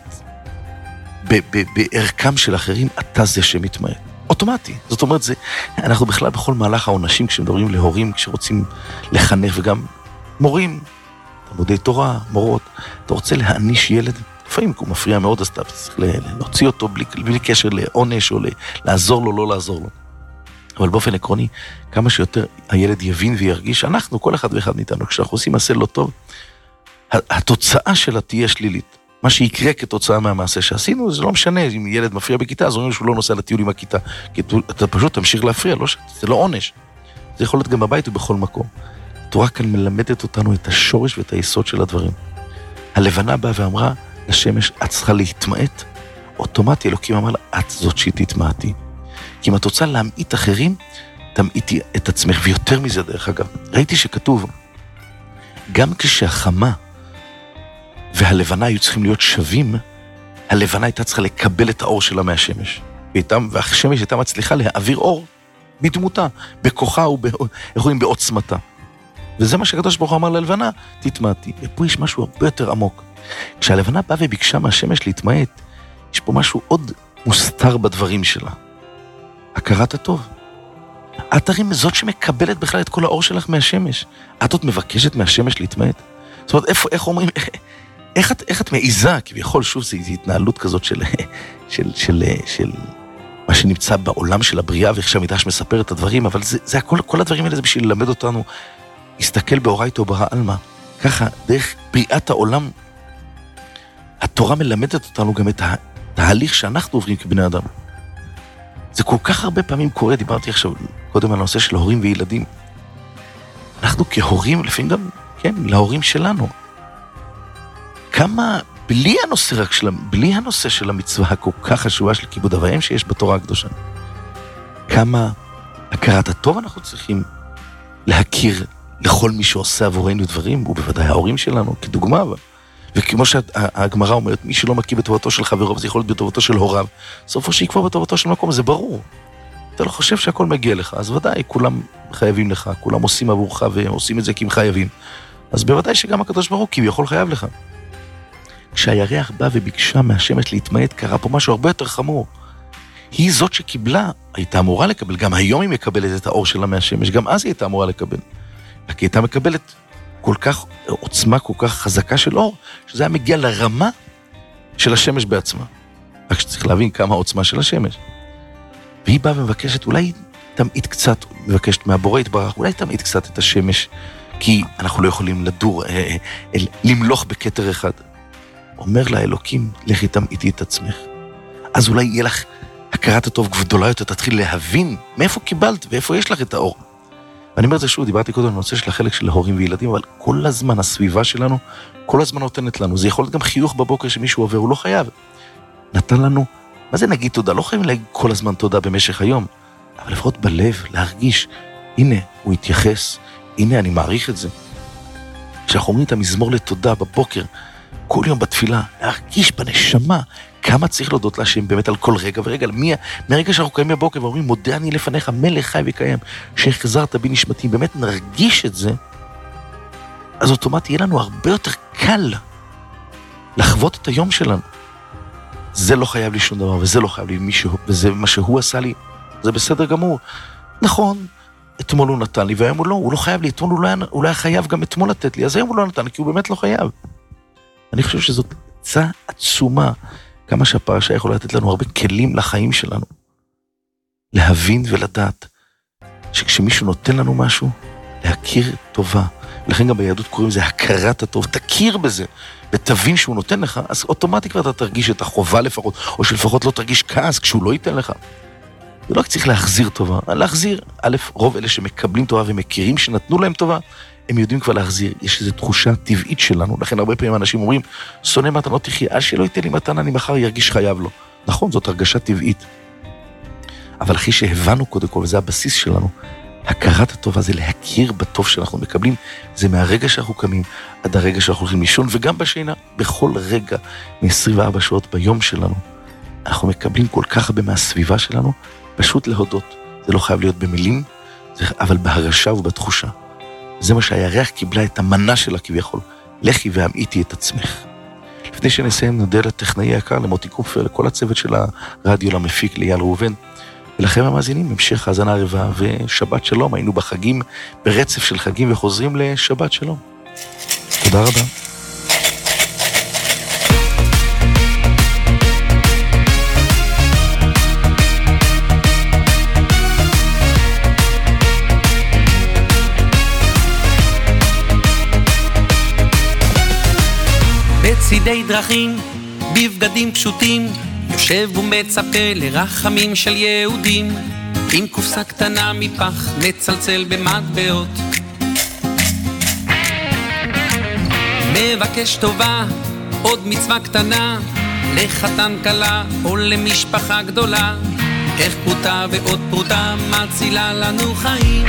בערכם של אחרים, אתה זה שמתמעט. אוטומטי. זאת אומרת, זה, אנחנו בכלל בכל מהלך העונשים, כשמדברים להורים, כשרוצים לחנך, וגם מורים, תלמודי תורה, מורות, אתה רוצה להעניש ילד, לפעמים הוא מפריע מאוד, אז אתה צריך להוציא אותו בלי, בלי קשר לעונש, או לעזור לו, לא לעזור לו. אבל באופן עקרוני, כמה שיותר הילד יבין וירגיש, אנחנו, כל אחד ואחד מאיתנו, כשאנחנו עושים מעשה לא טוב, התוצאה שלה תהיה שלילית. מה שיקרה כתוצאה מהמעשה שעשינו, זה לא משנה, אם ילד מפריע בכיתה, אז אומרים שהוא לא נוסע לטיול עם הכיתה, כי אתה פשוט תמשיך להפריע, לא, זה לא עונש. זה יכול להיות גם בבית ובכל מקום. התורה כאן מלמדת אותנו את השורש ואת היסוד של הדברים. הלבנה באה ואמרה, לשמש, את צריכה להתמעט, אוטומטי אלוקים אמר לה, את זאת שהיא תתמעטי. כי אם את רוצה להמעיט אחרים, תמעיטי את עצמך, ויותר מזה דרך אגב. ראיתי שכתוב, גם כשהחמה והלבנה היו צריכים להיות שווים, הלבנה הייתה צריכה לקבל את האור שלה מהשמש. והשמש הייתה מצליחה להעביר אור בדמותה, בכוחה ובאירועים בעוצמתה. וזה מה שהקדוש ברוך הוא אמר ללבנה, תתמעטי. ופה יש משהו הרבה יותר עמוק. כשהלבנה באה וביקשה מהשמש להתמעט, יש פה משהו עוד מוסתר בדברים שלה. הכרת הטוב. את הרי זאת שמקבלת בכלל את כל האור שלך מהשמש. את עוד מבקשת מהשמש להתמעט. זאת אומרת, איפה, איך אומרים, איך את, איך את מעיזה, כביכול, שוב, זו התנהלות כזאת של, של, של, של, מה שנמצא בעולם של הבריאה, ואיך שהמדרש מספר את הדברים, אבל זה, זה הכל, כל הדברים האלה זה בשביל ללמד אותנו, להסתכל באורייתא וברא עלמא. ככה, דרך בריאת העולם, התורה מלמדת אותנו גם את התהליך שאנחנו עוברים כבני אדם. זה כל כך הרבה פעמים קורה, דיברתי עכשיו קודם על הנושא של הורים וילדים. אנחנו כהורים, לפעמים גם, כן, להורים שלנו. כמה, בלי הנושא רק של, בלי הנושא של המצווה הכל כך חשובה של כיבוד אב ואם שיש בתורה הקדושה. כמה הכרת הטוב אנחנו צריכים להכיר לכל מי שעושה עבורנו דברים, ובוודאי ההורים שלנו, כדוגמה, אבל. וכמו שהגמרא אומרת, מי שלא מכיר בטובתו של חברו, זה יכול להיות בטובתו של הוריו, סופו שיקבע בטובתו של מקום, זה ברור. אתה לא חושב שהכל מגיע לך, אז ודאי, כולם חייבים לך, כולם עושים עבורך, ועושים את זה כי הם חייבים. אז בוודאי שגם הקדוש ברוך הוא כביכול חייב לך. כשהירח בא וביקשה מהשמש להתמעט, קרה פה משהו הרבה יותר חמור. היא זאת שקיבלה, הייתה אמורה לקבל, גם היום היא מקבלת את האור שלה מהשמש, גם אז היא הייתה אמורה לקבל. כי הייתה מקבלת כל כך, עוצמה כל כך חזקה של אור, שזה היה מגיע לרמה של השמש בעצמה. רק שצריך להבין כמה העוצמה של השמש. והיא באה ומבקשת, אולי תמעיט קצת, מבקשת מהבורא יתברך, אולי תמעיט קצת את השמש, כי אנחנו לא יכולים לדור, אה, אה, למלוך בכתר אחד. אומר לה אלוקים, לכי תמעיטי את עצמך. אז אולי יהיה לך הכרת הטוב גדולה יותר, תתחיל להבין מאיפה קיבלת ואיפה יש לך את האור. ואני אומר את זה שוב, דיברתי קודם על נושא של החלק של הורים וילדים, אבל כל הזמן הסביבה שלנו, כל הזמן נותנת לנו. זה יכול להיות גם חיוך בבוקר שמישהו עובר, הוא לא חייב. נתן לנו, מה זה נגיד תודה? לא חייבים להגיד כל הזמן תודה במשך היום, אבל לפחות בלב, להרגיש, הנה, הוא התייחס, הנה, אני מעריך את זה. כשאנחנו אומרים את המזמור לתודה בבוקר, כל יום בתפילה, להרגיש בנשמה, כמה צריך להודות להשם באמת על כל רגע ורגע, מי, מהרגע שאנחנו קיימים בבוקר ואומרים, מודה אני לפניך, מלך חי וקיים, שהחזרת בי נשמתי, באמת נרגיש את זה, אז אוטומטי יהיה לנו הרבה יותר קל לחוות את היום שלנו. זה לא חייב לי שום דבר, וזה לא חייב לי מישהו, וזה מה שהוא עשה לי, זה בסדר גמור. נכון, אתמול הוא נתן לי, והיום הוא לא, הוא לא חייב לי, אתמול הוא לא היה, הוא לא היה חייב גם אתמול לתת לי, אז היום הוא לא נתן לי, כי הוא באמת לא חייב. אני חושב שזאת עצה עצומה, כמה שהפרשה יכולה לתת לנו הרבה כלים לחיים שלנו. להבין ולדעת, שכשמישהו נותן לנו משהו, להכיר טובה. ולכן גם ביהדות קוראים לזה הכרת הטוב, תכיר בזה, ותבין שהוא נותן לך, אז אוטומטית כבר אתה תרגיש את החובה לפחות, או שלפחות לא תרגיש כעס כשהוא לא ייתן לך. זה לא רק צריך להחזיר טובה, להחזיר, א', רוב אלה שמקבלים טובה ומכירים שנתנו להם טובה, הם יודעים כבר להחזיר, יש איזו תחושה טבעית שלנו, לכן הרבה פעמים אנשים אומרים, שונא מתנות תחי, אז שלא ייתן לי מתנה, אני מחר ירגיש חייב לו. נכון, זאת הרגשה טבעית. אבל אחרי שהבנו קודם כל, וזה הבסיס שלנו, הכרת הטובה זה להכיר בטוב שאנחנו מקבלים, זה מהרגע שאנחנו קמים עד הרגע שאנחנו הולכים לישון, וגם בשינה, בכל רגע, מ-עשרים וארבע שעות ביום שלנו, אנחנו מקבלים כל כך הרבה מהסביבה שלנו, פשוט להודות. זה לא חייב להיות במילים, זה, אבל בהרגשה ובתחושה. זה מה שהירח קיבלה את המנה שלה כביכול. לכי והמעיטי את עצמך. לפני שנסיים נודה לטכנאי היקר, למוטי קופר, לכל הצוות של הרדיו, למפיק, לאייל ראובן, ולכם המאזינים, המשך האזנה רבה ושבת שלום. היינו בחגים, ברצף של חגים, וחוזרים לשבת שלום. תודה רבה. בצידי דרכים, בבגדים פשוטים, יושב ומצפה לרחמים של יהודים, עם קופסה קטנה מפח, מצלצל במטבעות, מבקש טובה, עוד מצווה קטנה, לחתן קלה או למשפחה גדולה, איך פרוטה ועוד פרוטה מצילה לנו חיים.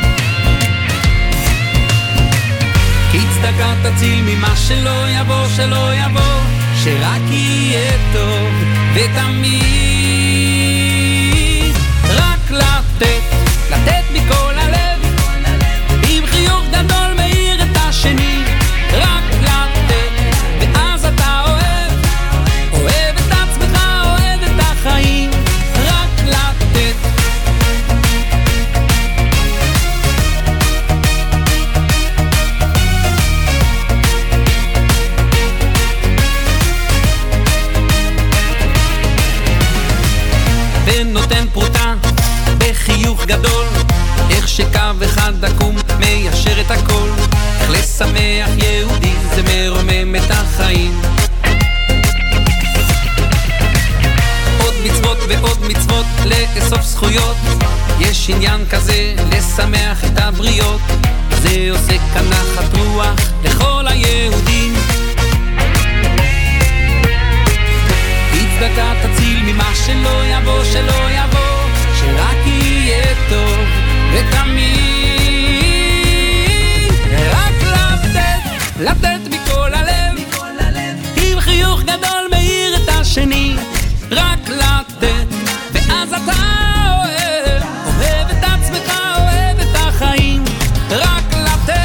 כי צדקה תציל ממה שלא יבוא, שלא יבוא, שרק יהיה טוב ותמיד. רק לתת, לתת מכל הלב, עם חיוך גדול מאיר את השני. רק לתת, ואז אתה אוהב, אוהב את עצמך, אוהב את החיים. רק לתת. ונותן פרוטה בחיוך גדול, איך שקו אחד עקום מיישר את הכל. איך לשמח יהודי זה מרומם את החיים. עוד מצוות ועוד מצוות לאסוף זכויות, יש עניין כזה לשמח את הבריות. זה עושה כנחת רוח לכל היהודים. צדקה תציל ממה שלא יבוא, שלא יבוא, שרק יהיה טוב ותמיד. רק לתת, לתת מכל הלב, עם חיוך גדול מאיר את השני. רק לתת, ואז אתה אוהב, אוהב את עצמך, אוהב את החיים. רק לתת.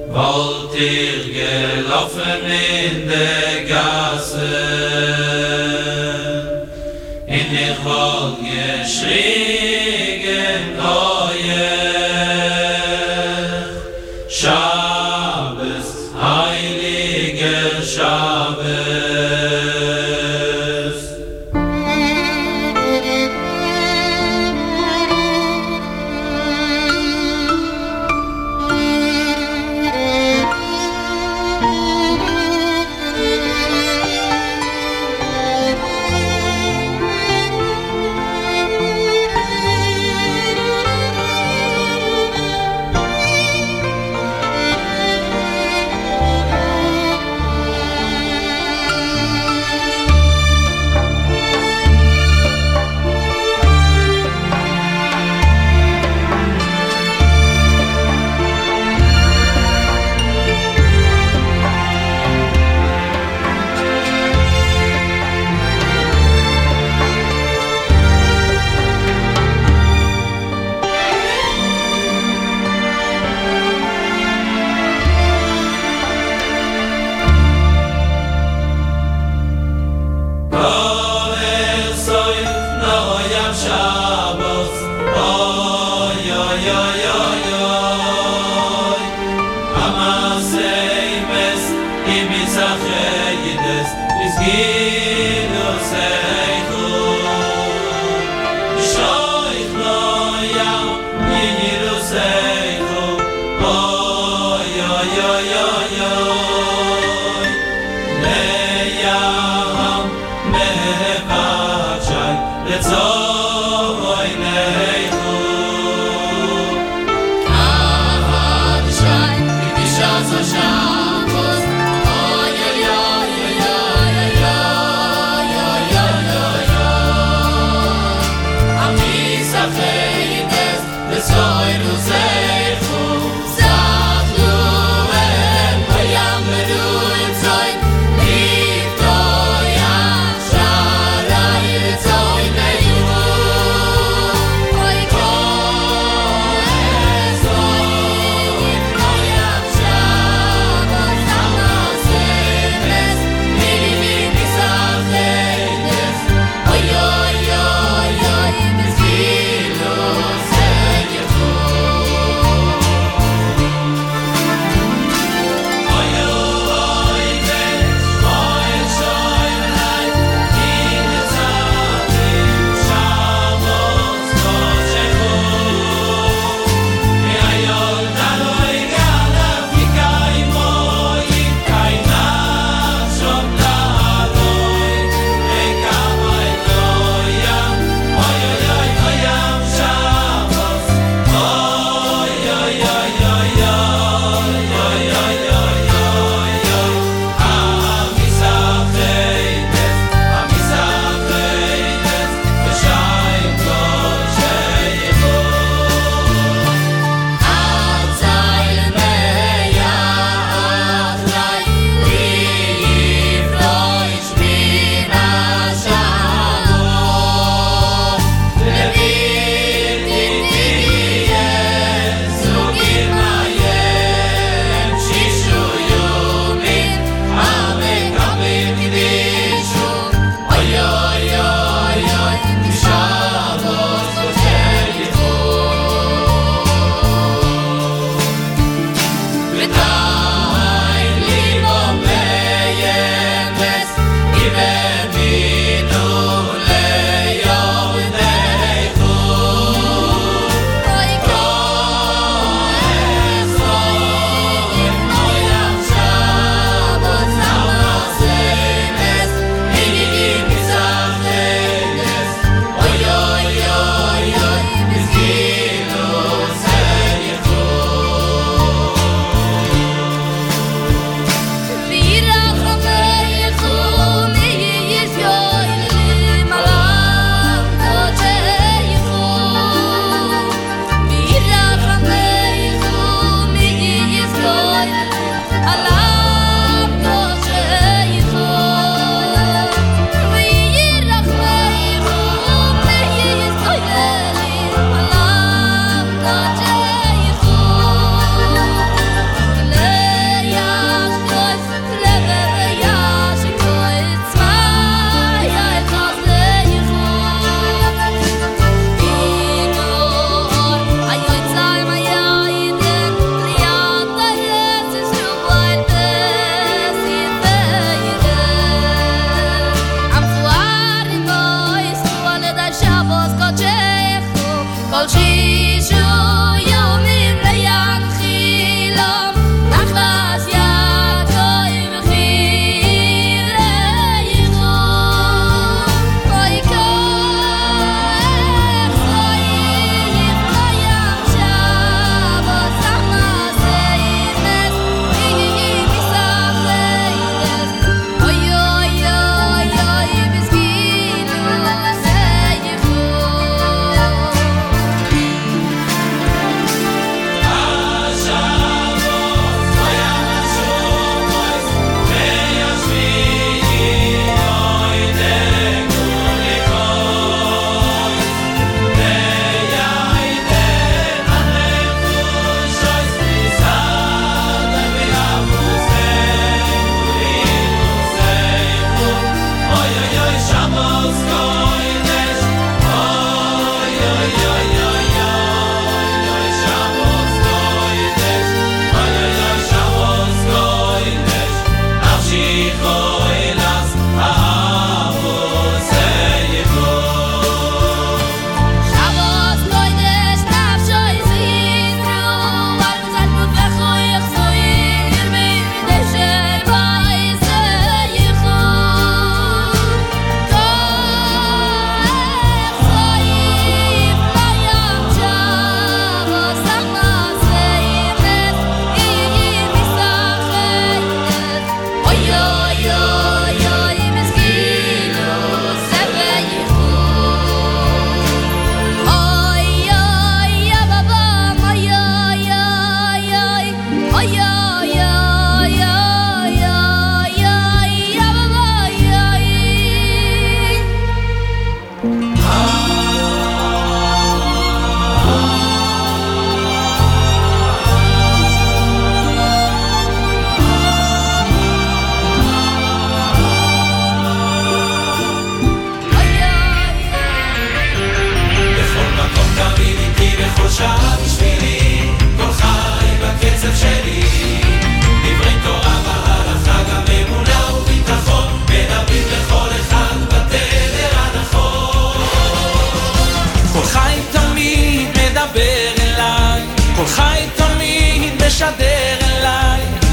wollt ihr gelaufen in der Gasse, in ich wollt geschrien euch, Schabes, heiliger Schabes.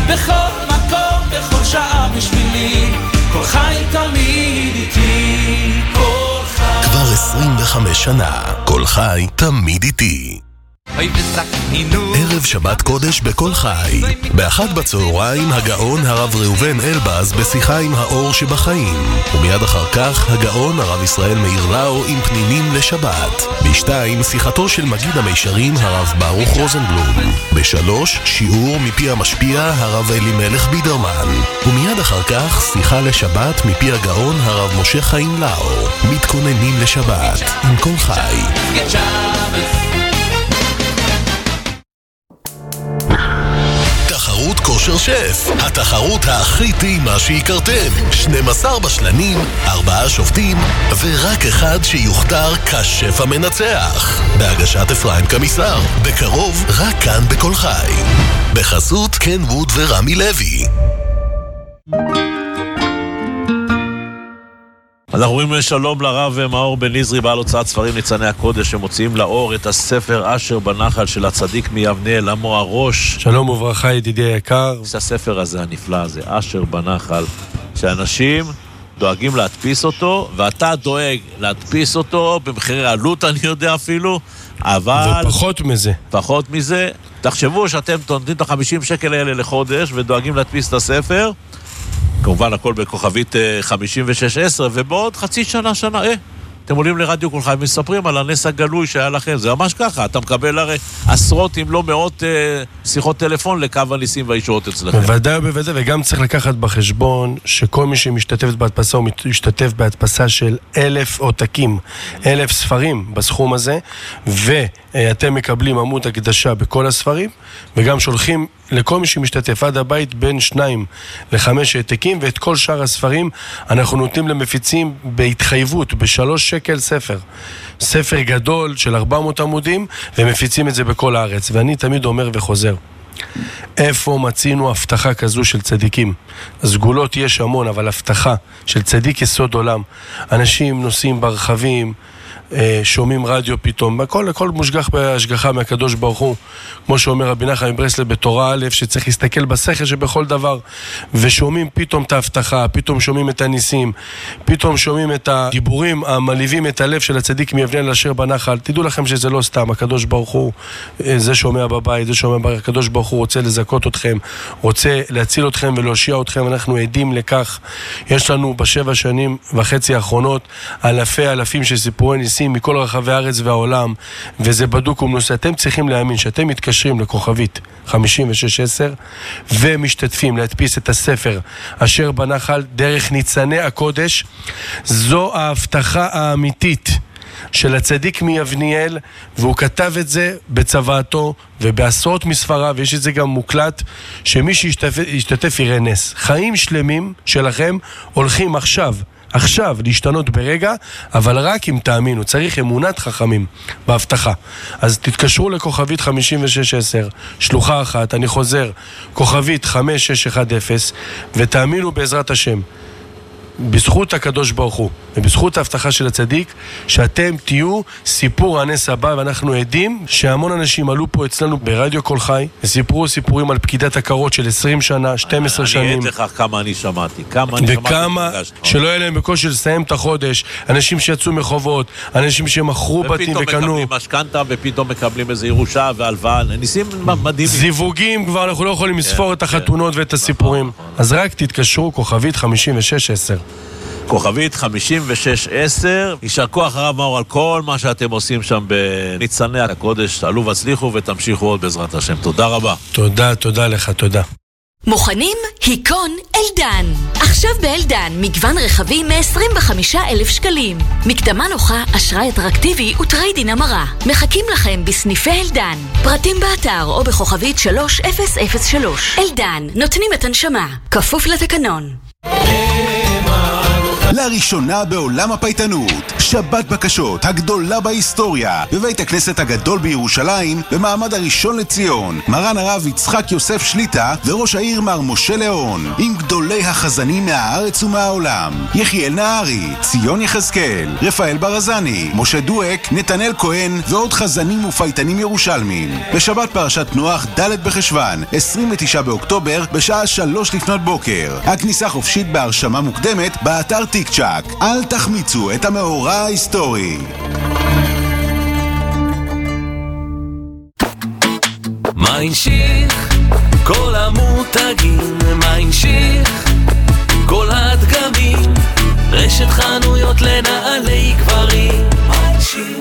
בכל מקום, בכל שעה בשבילי, כל חי תמיד איתי, כל חי. כבר עשרים וחמש שנה, כל חי תמיד איתי. ערב שבת קודש בכל חי. באחת בצהריים הגאון הרב ראובן אלבז בשיחה עם האור שבחיים, ומיד אחר כך הגאון הרב ישראל מאיר לאו עם פנינים לשבת. בשתיים שיחתו של מגיד המישרים הרב ברוך רוזנבלום. בשלוש שיעור מפי המשפיע הרב אלימלך בידרמן, ומיד אחר כך שיחה לשבת מפי הגאון הרב משה חיים לאו. מתכוננים לשבת עם כל חי. תחרות כושר שף, התחרות הכי טעימה שהכרתם. שנים עשר בשלנים, ארבעה שופטים, ורק אחד שיוכתר כשף המנצח. בהגשת אפרים קמיסר, בקרוב רק כאן בכל חי. בחסות קן ווד ורמי לוי. אנחנו רואים שלום לרב מאור בן נזרי, בעל הוצאת ספרים ניצני הקודש, שמוציאים לאור את הספר אשר בנחל של הצדיק מיבניאל, עמו הראש. שלום וברכה ידידי היקר. הספר הזה הנפלא הזה, אשר בנחל, שאנשים דואגים להדפיס אותו, ואתה דואג להדפיס אותו במחירי עלות, אני יודע אפילו, אבל... ופחות מזה. פחות מזה. תחשבו שאתם נותנים את ה-חמישים שקל האלה לחודש, ודואגים להדפיס את הספר, כמובן הכל בכוכבית חמישים ושש עשרה, ובעוד חצי שנה, שנה, אה, אתם עולים לרדיו כל חי ומספרים על הנס הגלוי שהיה לכם. זה ממש ככה, אתה מקבל הרי עשרות אם לא מאות אה, שיחות טלפון לקו הניסים והישועות אצלכם. בוודאי ובוודאי, וגם צריך לקחת בחשבון שכל מי שמשתתף בהדפסה, הוא משתתף בהדפסה של אלף עותקים, אלף ספרים בסכום הזה, ואתם מקבלים עמוד הקדשה בכל הספרים, וגם שולחים לכל מי שמשתתף עד הבית בין שניים לחמש העתקים, ואת כל שאר הספרים אנחנו נותנים למפיצים בהתחייבות, בשלוש שקל ספר. ספר גדול של ארבע מאות עמודים, ומפיצים את זה בכל הארץ. ואני תמיד אומר וחוזר, איפה מצינו הבטחה כזו של צדיקים? סגולות יש המון, אבל הבטחה של צדיק יסוד עולם. אנשים נוסעים ברכבים, שומעים רדיו פתאום, הכל, הכל מושגח בהשגחה מהקדוש ברוך הוא, כמו שאומר רבי נחמן מברסלב בתורה א', שצריך להסתכל בשכל שבכל דבר, ושומעים פתאום את ההבטחה, פתאום שומעים את הניסים, פתאום שומעים את הדיבורים המלהיבים את הלב של הצדיק מיבניאל אשר בנחל. תדעו לכם שזה לא סתם, הקדוש ברוך הוא זה שומע בבית, זה שומע בבית, הקדוש ברוך הוא רוצה לזכות אתכם, רוצה להציל אתכם ולהושיע אתכם. אנחנו עדים לכך. יש לנו בשבע שנים וחצי האחרונות אלפי אלפים של סיפורי ניסים מכל רחבי הארץ והעולם, וזה בדוק ומנוסה. אתם צריכים להאמין שאתם מתקשרים לכוכבית חמישים ושש עשר ומשתתפים להדפיס את הספר אשר בנחל דרך ניצני הקודש. זו ההבטחה האמיתית של הצדיק מיבניאל, והוא כתב את זה בצוואתו ובעשרות מספריו, ויש את זה גם מוקלט, שמי שישתתף יראה נס. חיים שלמים שלכם הולכים עכשיו עכשיו להשתנות ברגע, אבל רק אם תאמינו. צריך אמונת חכמים בהבטחה. אז תתקשרו לכוכבית חמישים ושש עשר, שלוחה אחת, אני חוזר, כוכבית חמש שש אחת אפס, ותאמינו בעזרת השם, בזכות הקדוש ברוך הוא ובזכות ההבטחה של הצדיק, שאתם תהיו סיפור הנס הבא. ואנחנו עדים שהמון אנשים עלו פה אצלנו ברדיו כל חי וסיפרו סיפורים על פקידת הקרות של עשרים שנה, שתים עשרה שנים. אני עד לך כמה אני שמעתי, כמה אני שמעתי. וכמה שלא היה להם בקושי לסיים את החודש, אנשים שיצאו מחובות, אנשים שמכרו בתים וקנו. ופתאום מקבלים משכנתה, ופתאום מקבלים איזה ירושה והלוואה. ניסים מדהימים. זיווגים, כבר אנחנו לא יכולים לספור את החתונות ואת הסיפורים. אז רק תתקשרו, כוכבית חמישים ושש עשר. כוכבית חמישים ושש עשר. יישר כוח הרב מאור על כל מה שאתם עושים שם בניצני הקודש. תעלו והצליחו ותמשיכו עוד בעזרת השם. תודה רבה. תודה, תודה לך, תודה. מוכנים? היכון אלדן. עכשיו באלדן מגוון רכבים מ-עשרים וחמישה אלף שקלים. מקדמה נוחה, אשראי אטרקטיבי וטריידין המרה. מחכים לכם בסניפי אלדן. פרטים באתר או בכוכבית שלוש אפס אפס שלוש. אלדן, נותנים את הנשמה. כפוף לתקנון. לראשונה בעולם הפייטנות, שבת בקשות הגדולה בהיסטוריה בבית הכנסת הגדול בירושלים במעמד הראשון לציון, מרן הרב יצחק יוסף שליטה וראש העיר מר משה ליאון, עם גדולי החזנים מהארץ ומהעולם, יחיאל נהרי, ציון יחזקאל, רפאל ברזני, משה דואק, נתנאל כהן ועוד חזנים ופייטנים ירושלמים. בשבת פרשת נוח ד' בחשוון, עשרים ותשעה באוקטובר, בשעה שלוש לפנות בוקר. הכניסה חופשית בהרשמה מוקדמת באתר טיק צ'ק. אל תחמיצו את המאורע ההיסטורי. מה המשיך? כל המותגים. מה המשיך? כל הדגמים. רשת חנויות לנעלי גברים. מה המשיך?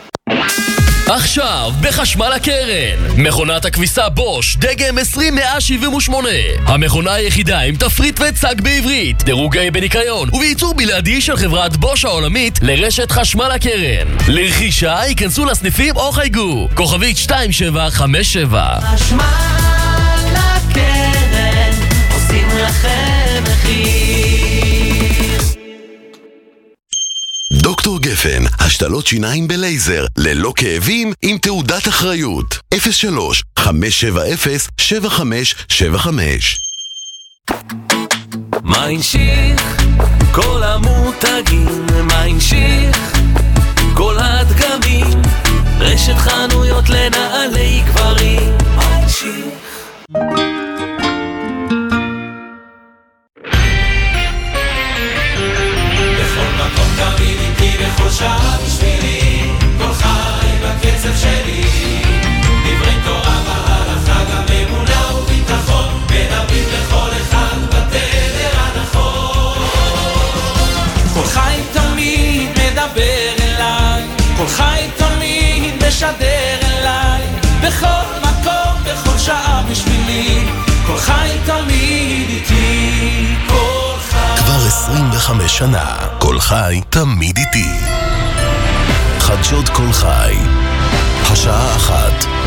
עכשיו בחשמל הקרן, מכונת הכביסה בוש דגם עשרים מאה שבעים ושמונה, המכונה היחידה עם תפריט וצג בעברית, דירוג A בניקיון ובייצור בלעדי של חברת בוש העולמית לרשת חשמל הקרן. לרכישה ייכנסו לסניפים או חייגו כוכבית שתיים שבע חמש שבע. חשמל הקרן, עושים לכם מחיר. דוקטור גפן, השתלות שיניים בלייזר, ללא כאבים, עם תעודת אחריות. אפס שלוש חמש שבע אפס שבע חמש שבע חמש. מה המשיך? כל המותגים. מה המשיך? כל הדגמים. רשת חנויות לנעלי גברים. מה המשיך? בכל שעה בשבילי, כל חי בקצב שלי, דברי תורה בהלכה גם אמונה וביטחון, מדברים לכל אחד בתדר הנכון. כל חי תמיד מדבר אליי, כל חי תמיד משדר אליי, בכל מקום, בכל שעה בשבילי, כל חי תמיד איתי, כל חי. כבר עשרים וחמש שנה, כל חי תמיד איתי. חדשות כל חי, השעה אחת.